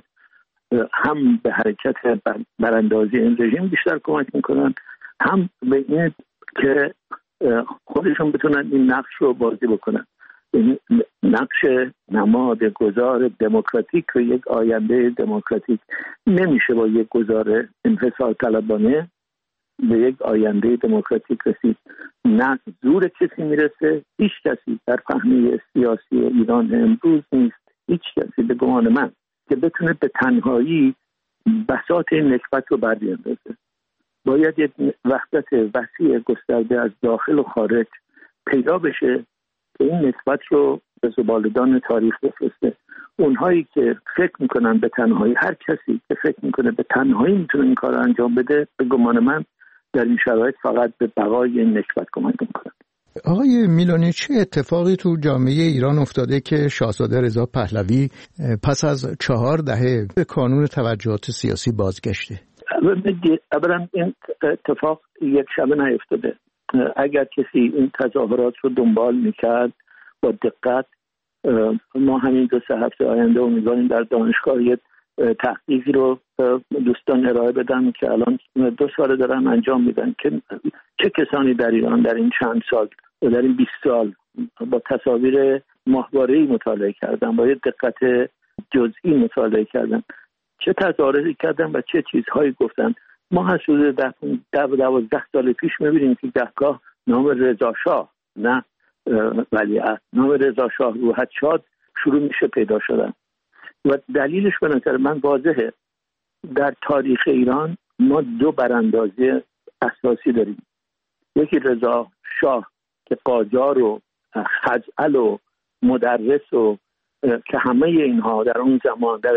هم به حرکت براندازی این رژیم بیشتر کمک میکنن، هم به این که خودشون بتونن این نقش رو بازی بکنن. این نقش نماد گذار دموکراتیک و یک آینده دموکراتیک نمیشه با یک گذار انفصال طلبانه به یک آینده دموکراتیک رسید. نه زور کسی میرسه، هیچ کسی در فهمه سیاسی ایران امروز نیست، هیچ کسی به گمان من که بتونه به تنهایی بساط این نکبت رو بربیاندازه. باید یک وحدت وسیع گسترده از داخل و خارج پیدا بشه که این نکبت رو به زبالدان تاریخ بفرسته. اونهایی که فکر میکنن به تنهایی، هر کسی که فکر میکنه به تنهایی میتونه این کار رو انجام بده، به گمان من در این شرایط فقط به بقای این نکبت کمک میکنه. آقای میلانی، چه اتفاقی تو جامعه ایران افتاده که شاهزاده رضا پهلوی پس از 4 دهه به کانون توجهات سیاسی بازگشته؟ اولا این اتفاق یک شبه نیفتاده. اگر کسی این تظاهرات رو دنبال میکرد با دقت، ما همین 2-3 هفته آینده امیدواریم در دانشگاه تحقیقی رو دوستان ارائه بدن که الان 2 سال دارن انجام میدن که چه کسانی در ایران در این چند سال و در این 20 سال با تصاویر ماهواره‌ای مطالعه کردن، با یه دقت جزئی مطالعه کردن، چه تظاهراتی کردن و چه چیزهایی گفتن. ما از حدود 12 سال پیش می‌بینیم که گهگاه نام رضا شاه، نه ولیعهد، نام رضا شاه روحت شاد شروع میشه پیدا شدن و دلیلش به نظر من واضحه. در تاریخ ایران ما 2 براندازی اساسی داریم. یکی رضا شاه که قاجار و خزعل و مدرس و که همه اینها در اون زمان در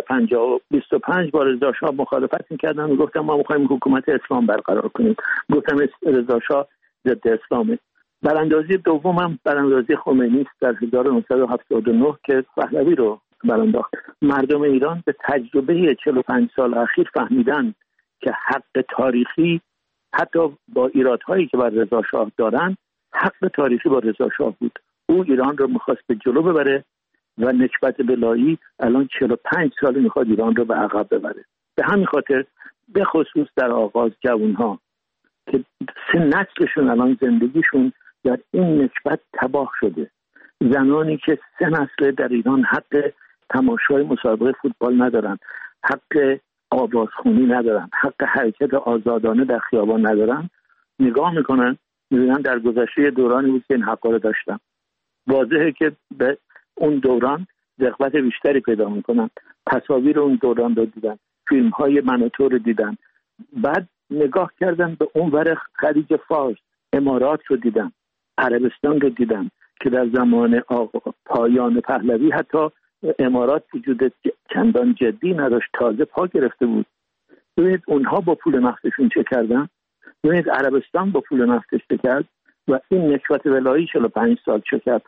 1925 با رضا شاه مخالفت میکردن و گفتن ما میخوایم حکومت اسلام برقرار کنیم. گفتم رضا شاه ضد اسلامه. براندازی دوم هم براندازی خمینی است در 1979 که پهلوی رو برانداخت. مردم ایران به تجربه 45 سال اخیر فهمیدن که حق تاریخی حتی با ایرادهایی که بر رضا شاه دارن، حق تاریخی با رضا شاه بود. او ایران رو میخواست به جلو ببره و نکبت بلایی الان 45 سال میخواد ایران رو به عقب ببره. به همین خاطر به خصوص در آغاز جوانها که 3 نسلشون الان زندگیشون در این نکبت تباه شده، زنانی که 3 نسل در ایران حق تماشای مسابقه فوتبال ندارن، حق آوازخوانی ندارن، حق حرکت آزادانه در خیابان ندارن، نگاه میکنن میبینن در گذشته دورانی بود که این حقا رو داشتن. واضحه که به اون دوران رغبت بیشتری پیدا میکنن. تصاویر اون دوران رو دیدن، فیلم های من و تو رو دیدن، بعد نگاه کردن به اون ور خلیج فارس، امارات رو دیدن، عربستان رو دیدن که در زمان پایان پهلوی حتی امارات وجود چندان جدی نداشت، تازه پا گرفته بود. ببینید اونها با پول نفتشون چه کردن، ببینید عربستان با پول نفتش چه کرد و این نکبت ولایی 45 سال چه کرد.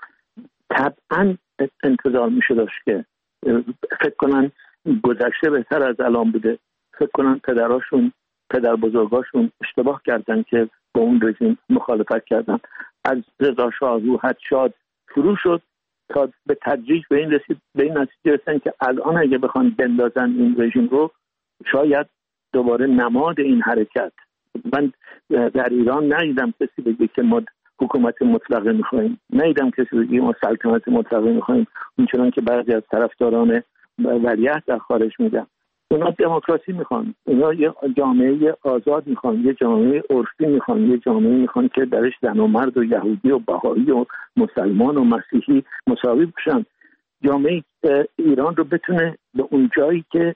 طبعا انتظار میشه داشت که فکر کنن گذشته بهتر از الان بوده، فکر کنن پدر بزرگاشون اشتباه کردن که با اون رژیم مخالفت کردن. از رضا شاه روحت شاد شروع شد تا به تدریج به این نتیجه رسیدن که الان اگه بخوان بندازن این رژیم رو، شاید دوباره نماد این حرکت. من در ایران ندیدم کسی بگه که ما حکومت مطلقه میخوایم، ندیدم کسی بگه ما سلطنت مطلقه میخوایم، اونچنان که بعضی از طرفداران ولیعهد در خارج میگن. اونا دموکراسی میخوان، اونا یه جامعه آزاد میخوان، یه جامعه عرفی میخوان، یه جامعه میخوان که درش زن و مرد و یهودی و بهایی و مسلمان و مسیحی مساوی باشن. جامعه ایران رو بتونه به اون جایی که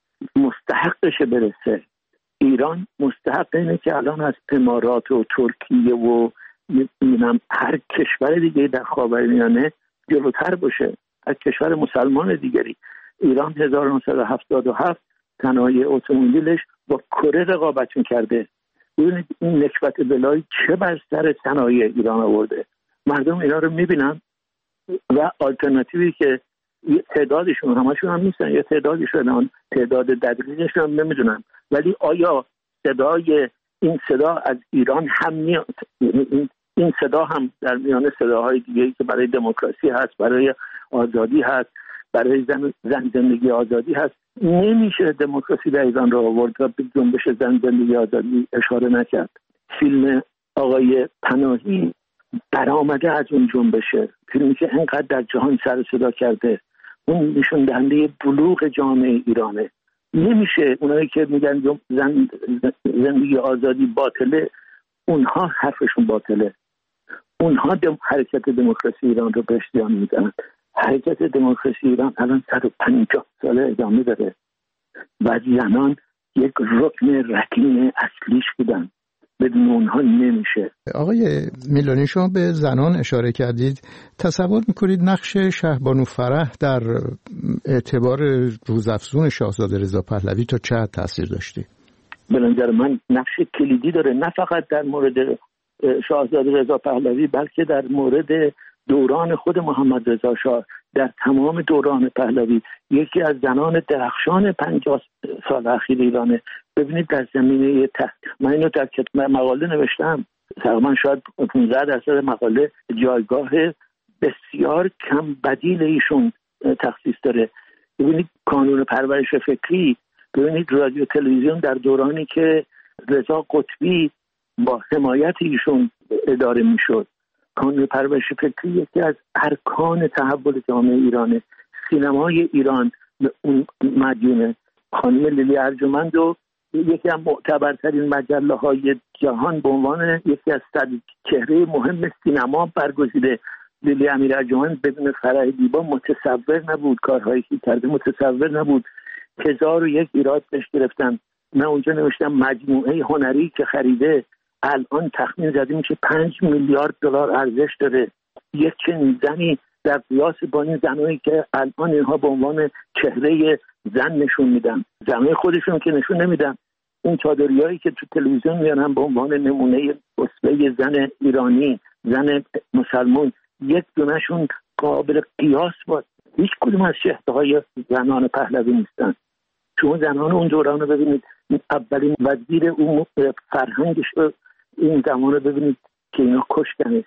مستحقش برسه. ایران مستحق اینه که الان از امارات و ترکیه و هر کشور دیگه در خاورمیانه جلوتر باشه، از کشور مسلمان دیگری. ایران 1977 صنایع اتومبیلش با کره رقابت می‌کرده. ببینید این نکبت بلایی چه بر سر صنایع ایران آورده. مردم اینا رو می‌بینن و آلترناتیوی که تعدادشون همشون هم نیستن، یا تعدادشون تعداد دقیقشون هم نمیدونن، ولی آیا این صدا از ایران هم میاد؟ این صدا هم در میان صداهای دیگه‌ای که برای دموکراسی هست، برای آزادی هست، برای زن زندگی آزادی هست. نمیشه دموکراسی در ایران رو آورد و به جنبش زن زندگی آزادی اشاره نکرد. فیلم آقای پناهی برآمده از اون جنبشه، فیلمی که انقدر در جهان سر صدا کرده. اون نشون دهنده بلوغ جامعه ایرانه. نمیشه. اونایی که میگن زندگی آزادی باطله، اونها حرفشون باطله. اونها حرکت دموکراسی ایران رو به اشتیان میزنن. حرکت دموکراسی ایران الان 150 ساله ادامه داره و زنان یک رکن رکین اصلیش بودن، بدون اونها نمیشه. آقای میلانی، شما به زنان اشاره کردید. تصور میکنید نقش شهبانو فرح در اعتبار روزافزون شاهزاده رضا پهلوی تا چه حد تاثیر داشته؟ به نظر من نقش کلیدی داره، نه فقط در مورد شاهزاده رضا پهلوی بلکه در مورد دوران خود محمد رضا شاه. در تمام دوران پهلوی یکی از زنان درخشان 50 سال اخیر ایرانه. ببینید در زمینه من اینو در مقاله نوشتم، تقریبا شاید 15% مقاله جایگاه بسیار کم بدیل ایشون تخصیص داره. ببینید کانون پرورش فکری، ببینید رادیو تلویزیون در دورانی که رضا قطبی با حمایت ایشون اداره میشد. کانون پرورش فکری یکی از ارکان تحول جامعه ایرانه. سینمای ایران به اون مدیونه. خانم لیلی ارجمند و یکی از معتبرترین مجله های جهان به عنوان یکی از 100 چهره مهم سینما برگزیده. لیلی امیر ارجمند بدون فرح دیبا متصور نبود، کارهایی که کرده متصور نبود. 1001 ایراد بهش گرفتن. من اونجا نوشتم مجموعه هنری که خریده الان تخمین زده میشه 5 میلیارد دلار ارزش داره. یک چنین زنی در قیاس با این زنایی که الان اینها به عنوان چهره زن نشون میدن، زنای خودشون که نشون نمیدن، این چادریایی که تو تلویزیون میارن به عنوان نمونه اسوه زن ایرانی، زن مسلمان، یک دونشون قابل قیاس با هیچ کدوم از شهرهای زنان پهلوی نیستن. شما زنان اون دوران رو ببینید، اولین وزیر اون فرهنگش رو این زمان رو ببینید که اینا کشتنه.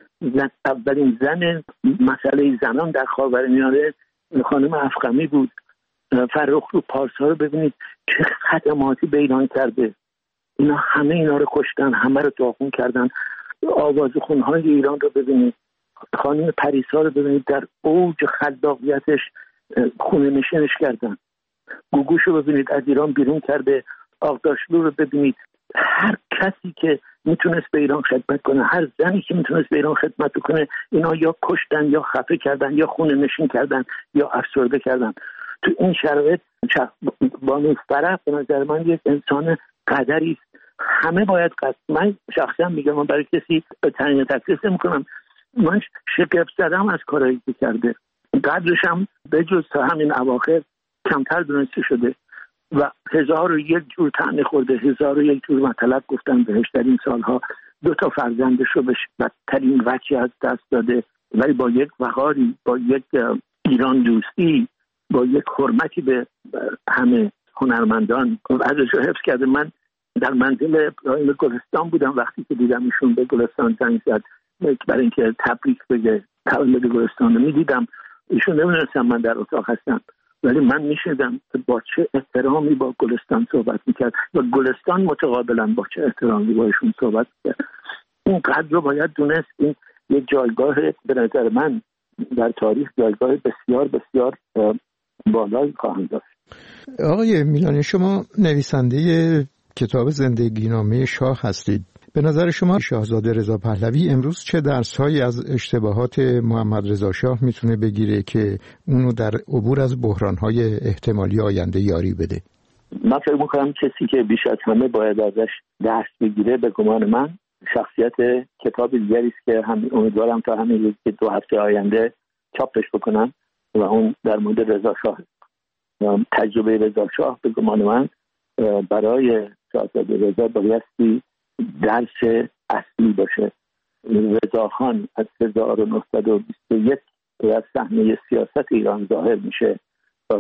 اولین زن مسئله زنان در خاورمیانه خانم افخمی بود. فرخرو پارسا رو ببینید چه خدماتی به ایران کرده. اینا همه اینا رو کشتن، همه رو داغون کردن. آوازخونهای ایران رو ببینید، خانم پریسا رو ببینید در اوج خلاقیتش خونه نشینش کردن. گوگوش رو ببینید از ایران بیرون کرده. آغداشلو رو ببینید. هر کسی که میتونست به ایران خدمت کنه، هر زنی که میتونست به ایران خدمت کنه، اینا یا کشتن یا خفه کردن یا خونه نشین کردن یا افسرده کردن. تو این شرایط بانو فرح به نظر من یک انسان قدری است. همه باید من شخصا میگم، من برای کسی تعیین تکلیف نمیکنم، من شگفت زدم از کارهایی که کرده. قدرش هم به جز همین اواخر کمتر دونسته شده و 1001 جور طعنه خورده، 1001 جور مطلب گفتن بهش در این سالها. 2 فرزندش رو به بدترین وجه از دست داده، ولی با یک وقاری، با یک ایران دوستی، با یک حرمتی به همه هنرمندان ازش رو حفظ کرده. من در منزل گلستان بودم وقتی که دیدم ایشون به گلستان زنگ زد برای اینکه تبریک بگه تولد گلستان رو میدیدم. ایشون نمیدونستم من در اتاق هستم، ولی من میشدم با چه احترامی با گلستان صحبت میکرد و گلستان متقابلا با چه احترامی با ایشون صحبت میکرد. این قدر رو باید دونست. این یک جایگاه به نظر من در تاریخ جایگاه بسیار بسیار بالایی خواهند داشت. آقای میلانی، شما نویسنده کتاب زندگی نامه شاه هستید. به نظر شما شاهزاده رضا پهلوی امروز چه درس‌هایی از اشتباهات محمد رضا شاه میتونه بگیره که اونو در عبور از بحران‌های احتمالی آینده یاری بده؟ من فکر می‌کنم کسی که بیش از همه باید ازش درس بگیره به گمان من شخصیت کتاب دیگری است که امیدوارم تا همین 2 هفته آینده چاپش بکنم و اون در مورد رضا شاه. تجربه رضا شاه به گمان من برای شاهزاده رضا بایستی درس اصلی باشه. رضا خان از 1921 که از صحنه سیاست ایران ظاهر میشه تا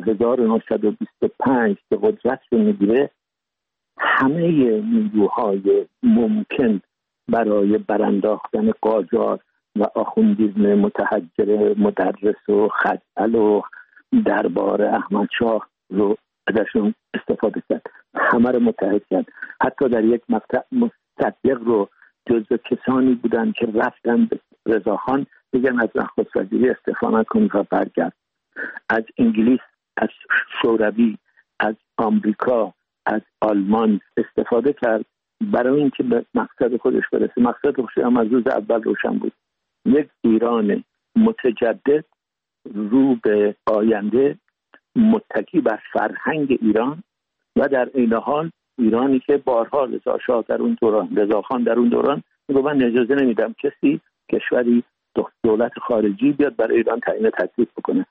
1925 که قدرت رو میگیره، همه نیروهای ممکن برای برانداختن قاجار و آخوندیزم متحجر مدرس و خزعل و دربار احمد شاه رو ازشون استفاده کرد. همه رو متحد کرد. حتی در یک مقطع مصدق رو جزو کسانی بودن که رفتن به رضاخان بگن از نخست وزیری استعفا نکنید و برگرد. از انگلیس، از شوروی از آمریکا، از آلمان استفاده کرد برای اینکه به مقصد خودش برسه. مقصد خودش هم از روز اول روشن بود: یک ایران متجدد رو به آینده، متکی بر فرهنگ ایران و در این حال ایرانی که بارها رضاشاه در اون دوران، رضاخان در اون دوران میگه من اجازه نمیدم کسی، کشوری، دولت خارجی بیاد برای ایران تعیین تکلیف بکنه.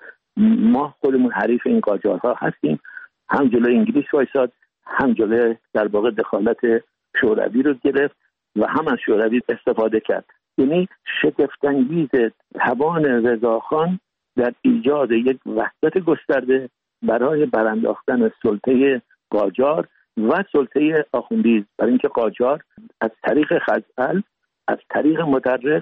ما خودمون حریف این قاجارها هستیم. هم جلوی انگلیس وایساد، هم جلوی در واقع دخالت شوروی رو گرفت و هم از شوروی استفاده کرد. یعنی شگفت‌انگیز توان رضاخان در ایجاد یک وحدت گسترده برای برانداختن سلطه قاجار و سلطه آخوندی، برای اینکه قاجار از طریق خزعل، از طریق مدرس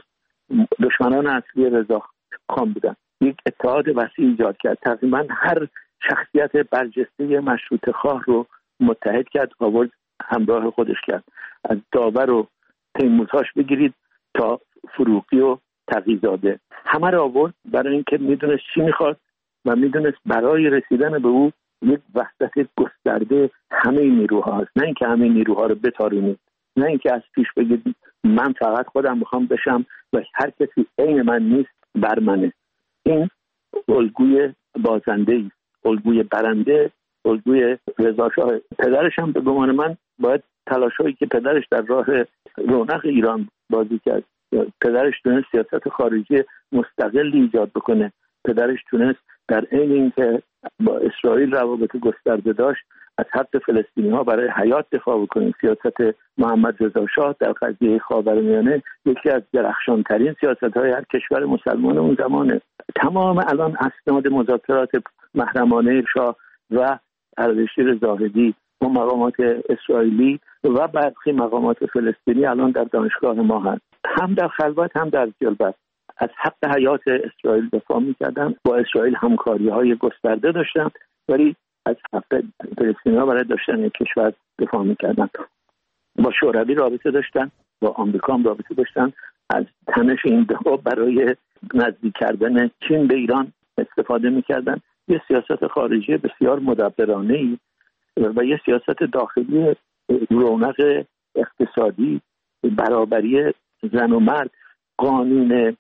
دشمنان اصلی رضاخان بودن. یک اتحاد وسیع ایجاد کرد، تقریبا هر شخصیت برجسته مشروطه خواه رو متحد کرد، آورد همراه خودش کرد. از داور و تیمورتاش بگیرید تا فروغی و تقی‌زاده، همه رو آورد برای اینکه میدونست چی میخواد و میدونست برای رسیدن به او یک وحدت گسترده همه نیروها هست. نه اینکه همه نیروها رو بتارونید، نه اینکه از پیش بگید من فقط خودم میخوام بشم و هر کسی عین من نیست بر منه. این الگوی بازنده است، الگوی برنده، الگوی رضاشاه. پدرش هم به گمان من باید تلاشایی که پدرش در راه رونق ایران بازی کرد. پدرش تونست سیاست خارجی مستقلی ایجاد بکنه. پدرش تونست در عین اینکه با اسرائیل روابط گسترده داشت، از حق فلسطینی ها برای حیات دفاع بکنه. سیاست محمد رضا شاه در قضیه خاورمیانه یکی از درخشانترین سیاست های هر کشور مسلمان اون زمانه. تمام الان اسناد مذاکرات محرمانه شاه و اردشیر زاهدی و مقامات اسرائیلی و برخی مقامات فلسطینی الان در دانشگاه ما هست. هم در خلوت هم در جلوت از حق حیات اسرائیل دفاع می‌کردن، با اسرائیل همکاری‌های گسترده داشتن، ولی از حق فلسطینی‌ها برای داشتن یک کشور دفاع می‌کردن. با شوروی رابطه داشتن، با آمریکا هم رابطه داشتن. از تنش این دو برای نزدیک کردن چین به ایران استفاده می‌کردن. یه سیاست خارجی بسیار مدبرانه‌ای و یه سیاست داخلی رونق اقتصادی، برابری زن و مرد. قانون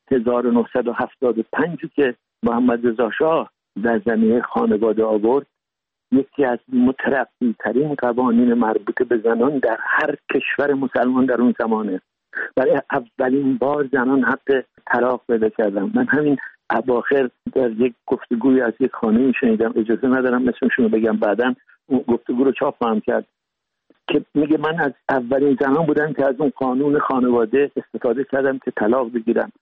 1975 که محمد رضا شاه در زمینه خانواده آورد، یکی از مترقی ترین قوانین مربوط به زنان در هر کشور مسلمان در اون زمانه. برای اولین بار زنان حق طلاق پیدا کردن. من همین اواخر در یک گفتگوی از یک خانمی شنیدم، اجازه ندارم اسمشون رو بگم، بعداً اون گفتگو رو چاپ خواهم کرد، که میگه من از اولین زنان بودم که از اون قانون خانواده استفاده کردم که طلاق بگیرم.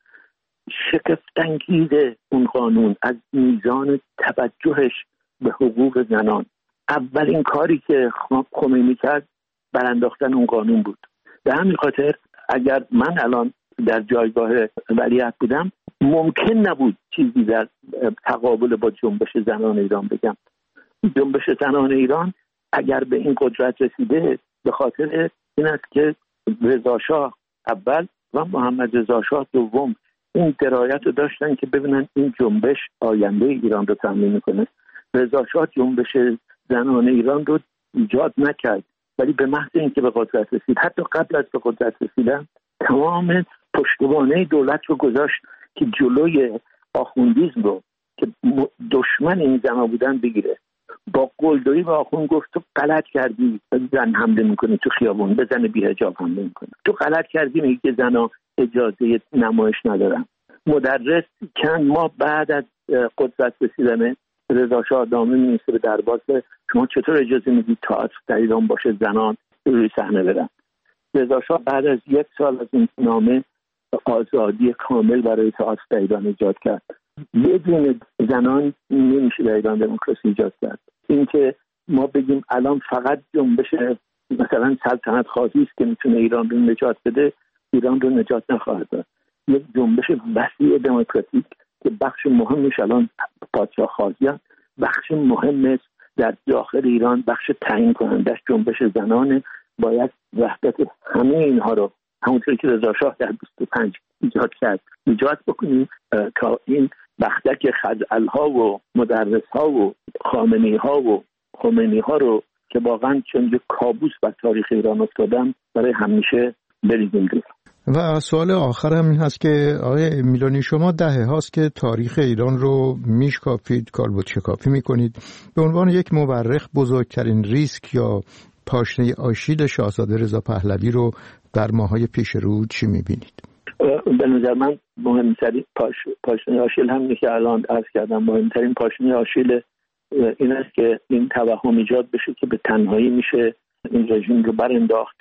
شگفت‌انگیز اون قانون از میزان توجهش به حقوق زنان. اولین کاری که خمینی کرد برانداختن اون قانون بود. به همین خاطر اگر من الان در جایگاه ولیعهد بودم، ممکن نبود چیزی در تقابل با جنبش زنان ایران بگم. جنبش زنان ایران اگر به این قدرت رسیده به خاطر این است که رضاشاه اول و محمد رضا شاه دوم این درایت رو داشتن که ببینن این جنبش آینده ایران رو تضمین میکنه. رضا شاه جنبش زنان ایران رو ایجاد نکرد، ولی به محض اینکه به قدرت رسید، حتی قبل از به قدرت رسیدن، تمام پشتوانه دولت رو گذاشت که جلوی آخوندیسم رو که دشمن این زنها بودن بگیره. با قلدری به آخوند گفت تو غلط کردی زن حمله میکنی تو خیابون، به زن بی حجاب حمله میکنی، تو غلط کردی میگی که زنها اجازه نمایش ندارن. مدرس چند ماه بعد از قدرت رسیدن رضا شاه نامه می‌نویسه به دربار، شما چطور اجازه میدید تئاتر در ایران باشه زنان روی صحنه برن؟ رضا شاه بعد از 1 سال از این نامه آزادی کامل برای تئاتر در ایران ایجاد کرد. بدون زنان نمیشه در ایران دموکراسی ایجاد کرد. اینکه ما بگیم الان فقط جنبش مثلا سلطنت خواهی است که میتونه ایران رو نجات بده، ایران رو نجات نخواهد داد. یک جنبش وسیع دموکراتیک که بخش مهمش الان پادشاه خواهیان، بخش مهمش در داخل ایران بخش تعیین کنندش جنبش زنانه. باید وحدت همه اینها رو همونطوری که رضا شاه در 25 ایجاد کرد ایجاد بکنیم تا این بختک خزعل‌ها و مدرس‌ها و خامنه‌ای‌ها و خمینی ها رو که واقعا چون یک کابوس بر تاریخ ایران افتادن برای همیشه بریزیم دور. و سوال آخر هم این هست که آقای میلانی، شما دهه هاست که تاریخ ایران رو میشکافید، کالبد شکافی میکنید. به عنوان یک مورخ بزرگترین ریسک یا پاشنه آشیل شاهزاده رضا پهلوی رو در ماهای پیش رو چی میبینید؟ به نظر من مهمترین پاشنه آشیل همینه که الان عرض کردم. مهمترین پاشنه آشیل این است که این توهم ایجاد بشه که به تنهایی میشه این رژیم رو برانداخت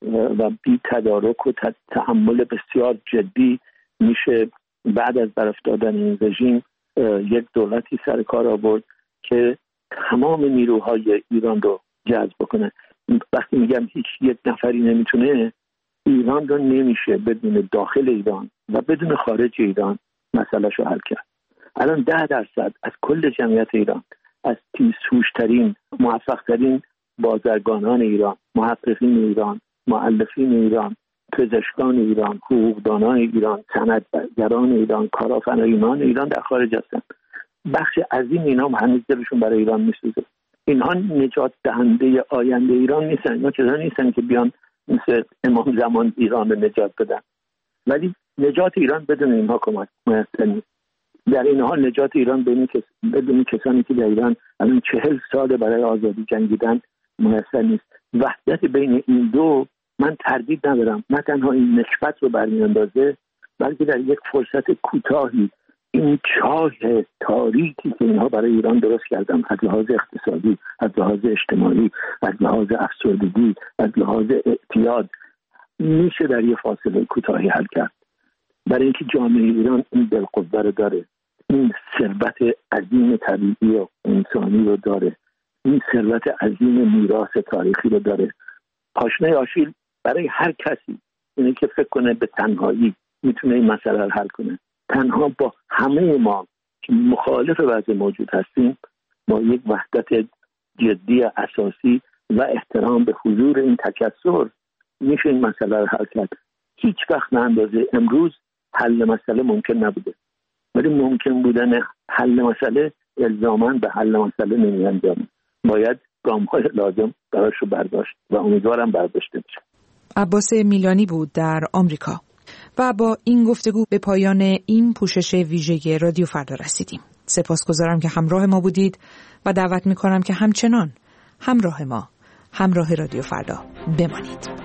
و بی تدارک و تحمل بسیار جدی میشه بعد از برافتادن این رژیم یک دولتی سر کار آورد که تمام نیروهای ایران رو جذب کنه. وقتی میگم هیچ یک نفری نمیتونه، ایران رو نمیشه بدون داخل ایران و بدون خارج ایران مسئله‌ش رو حل کرد. الان 10% از کل جمعیت ایران، از تیزهوش‌ترین موفق‌ترین بازرگانان ایران، محققین ایران، مؤلفین ایران، پزشکان ایران، حقوقدانان ایران، صنعتگران ایران، کارآفرینان ایران در خارج هستند. بخش عظیم اینا هنوز دلشون برای ایران میسوزه. اینها نجات دهنده آینده ایران نیستن. اینا چیزا نیستن که بیان مثل امام زمان ایران رو نجات بدن. ولی نجات ایران بدون اینها کمک میسر نیست. در این حال نجات ایران بدون کسانی که در ایران الان 40 سال برای آزادی جنگیدن میسر نیست. وحدت بین این دو من تردید ندارم، نه تنها این نشبت رو برمیاندازه، بلکه در یک فرصت کوتاهی این چاه تاریکی که اینها برای ایران درست کردن، از لحاظ اقتصادی، از لحاظ اجتماعی، از لحاظ افسردگی، از لحاظ اعتیاد، میشه در یک فاصله کوتاهی حل کرد. برای اینکه جامعه ایران این دلقوه رو داره، این ثروت عظیم طبیعی و انسانی رو داره، این ثروت عظیم میراث تاریخی رو داره. پاشنه آشیل برای هر کسی اینه که فکر کنه به تنهایی میتونه این مسئله رو حل کنه. تنها با همه ما که مخالف وضع موجود هستیم، با یک وحدت جدی اساسی و احترام به حضور این تکثر میشه این مسئله رو حل کرد. هیچ وقت نه اندازه امروز حل مسئله ممکن نبوده، ولی ممکن بودن حل مسئله الزاماً به حل مسئله نمی انجامه. باید گام‌های لازم براش رو برداشت و امیدوارم برداشته بشه. عباس میلانی بود در آمریکا. و با این گفتگو به پایان این پوشش ویژه رادیو فردا رسیدیم. سپاسگزارم که همراه ما بودید و دعوت می‌کنم که همچنان همراه ما، همراه رادیو فردا بمانید.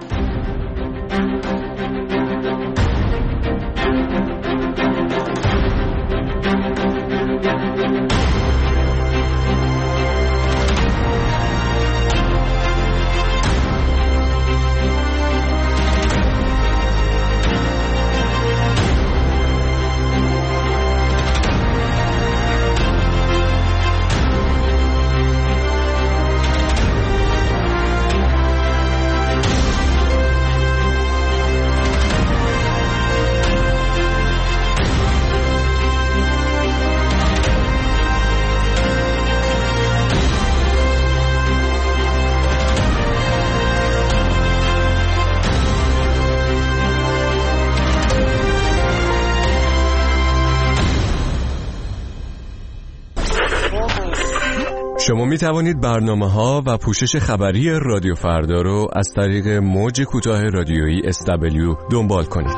شما می توانید برنامه‌ها و پوشش خبری رادیو فردا رو از طریق موج کوتاه رادیویی SW دنبال کنید.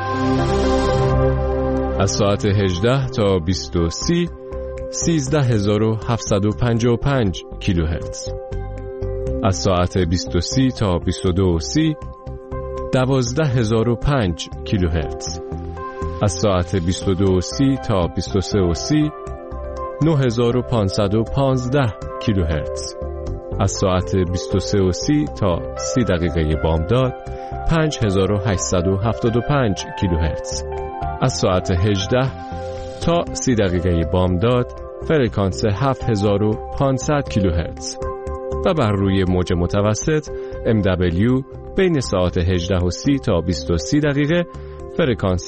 از ساعت 18 تا 20:30 13755 کیلوهرتز. از ساعت 20:30 تا 22:30 12005 کیلوهرتز. از ساعت 22:30 تا 23:30 9515 کیلوهرتز. از ساعت 23:30 تا 30 دقیقه بامداد 5875 کیلوهرتز. از ساعت 18 تا 30 دقیقه بامداد فرکانس 7500 کیلوهرتز و بر روی موج متوسط MW بین ساعت 18:30 تا 20:30 دقیقه فرکانس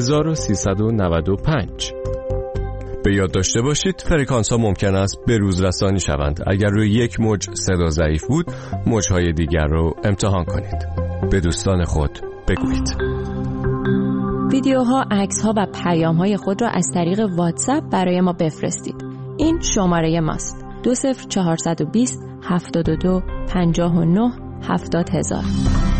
1395. به یاد داشته باشید فرکانس ها ممکن است به روز رسانی شوند. اگر روی یک موج صدا ضعیف بود، موج‌های دیگر رو امتحان کنید. به دوستان خود بگویید. ویدیوها، عکس‌ها و پیام‌های خود را از طریق واتساپ برای ما بفرستید. این شماره ماست: 20420 72 59 70 000.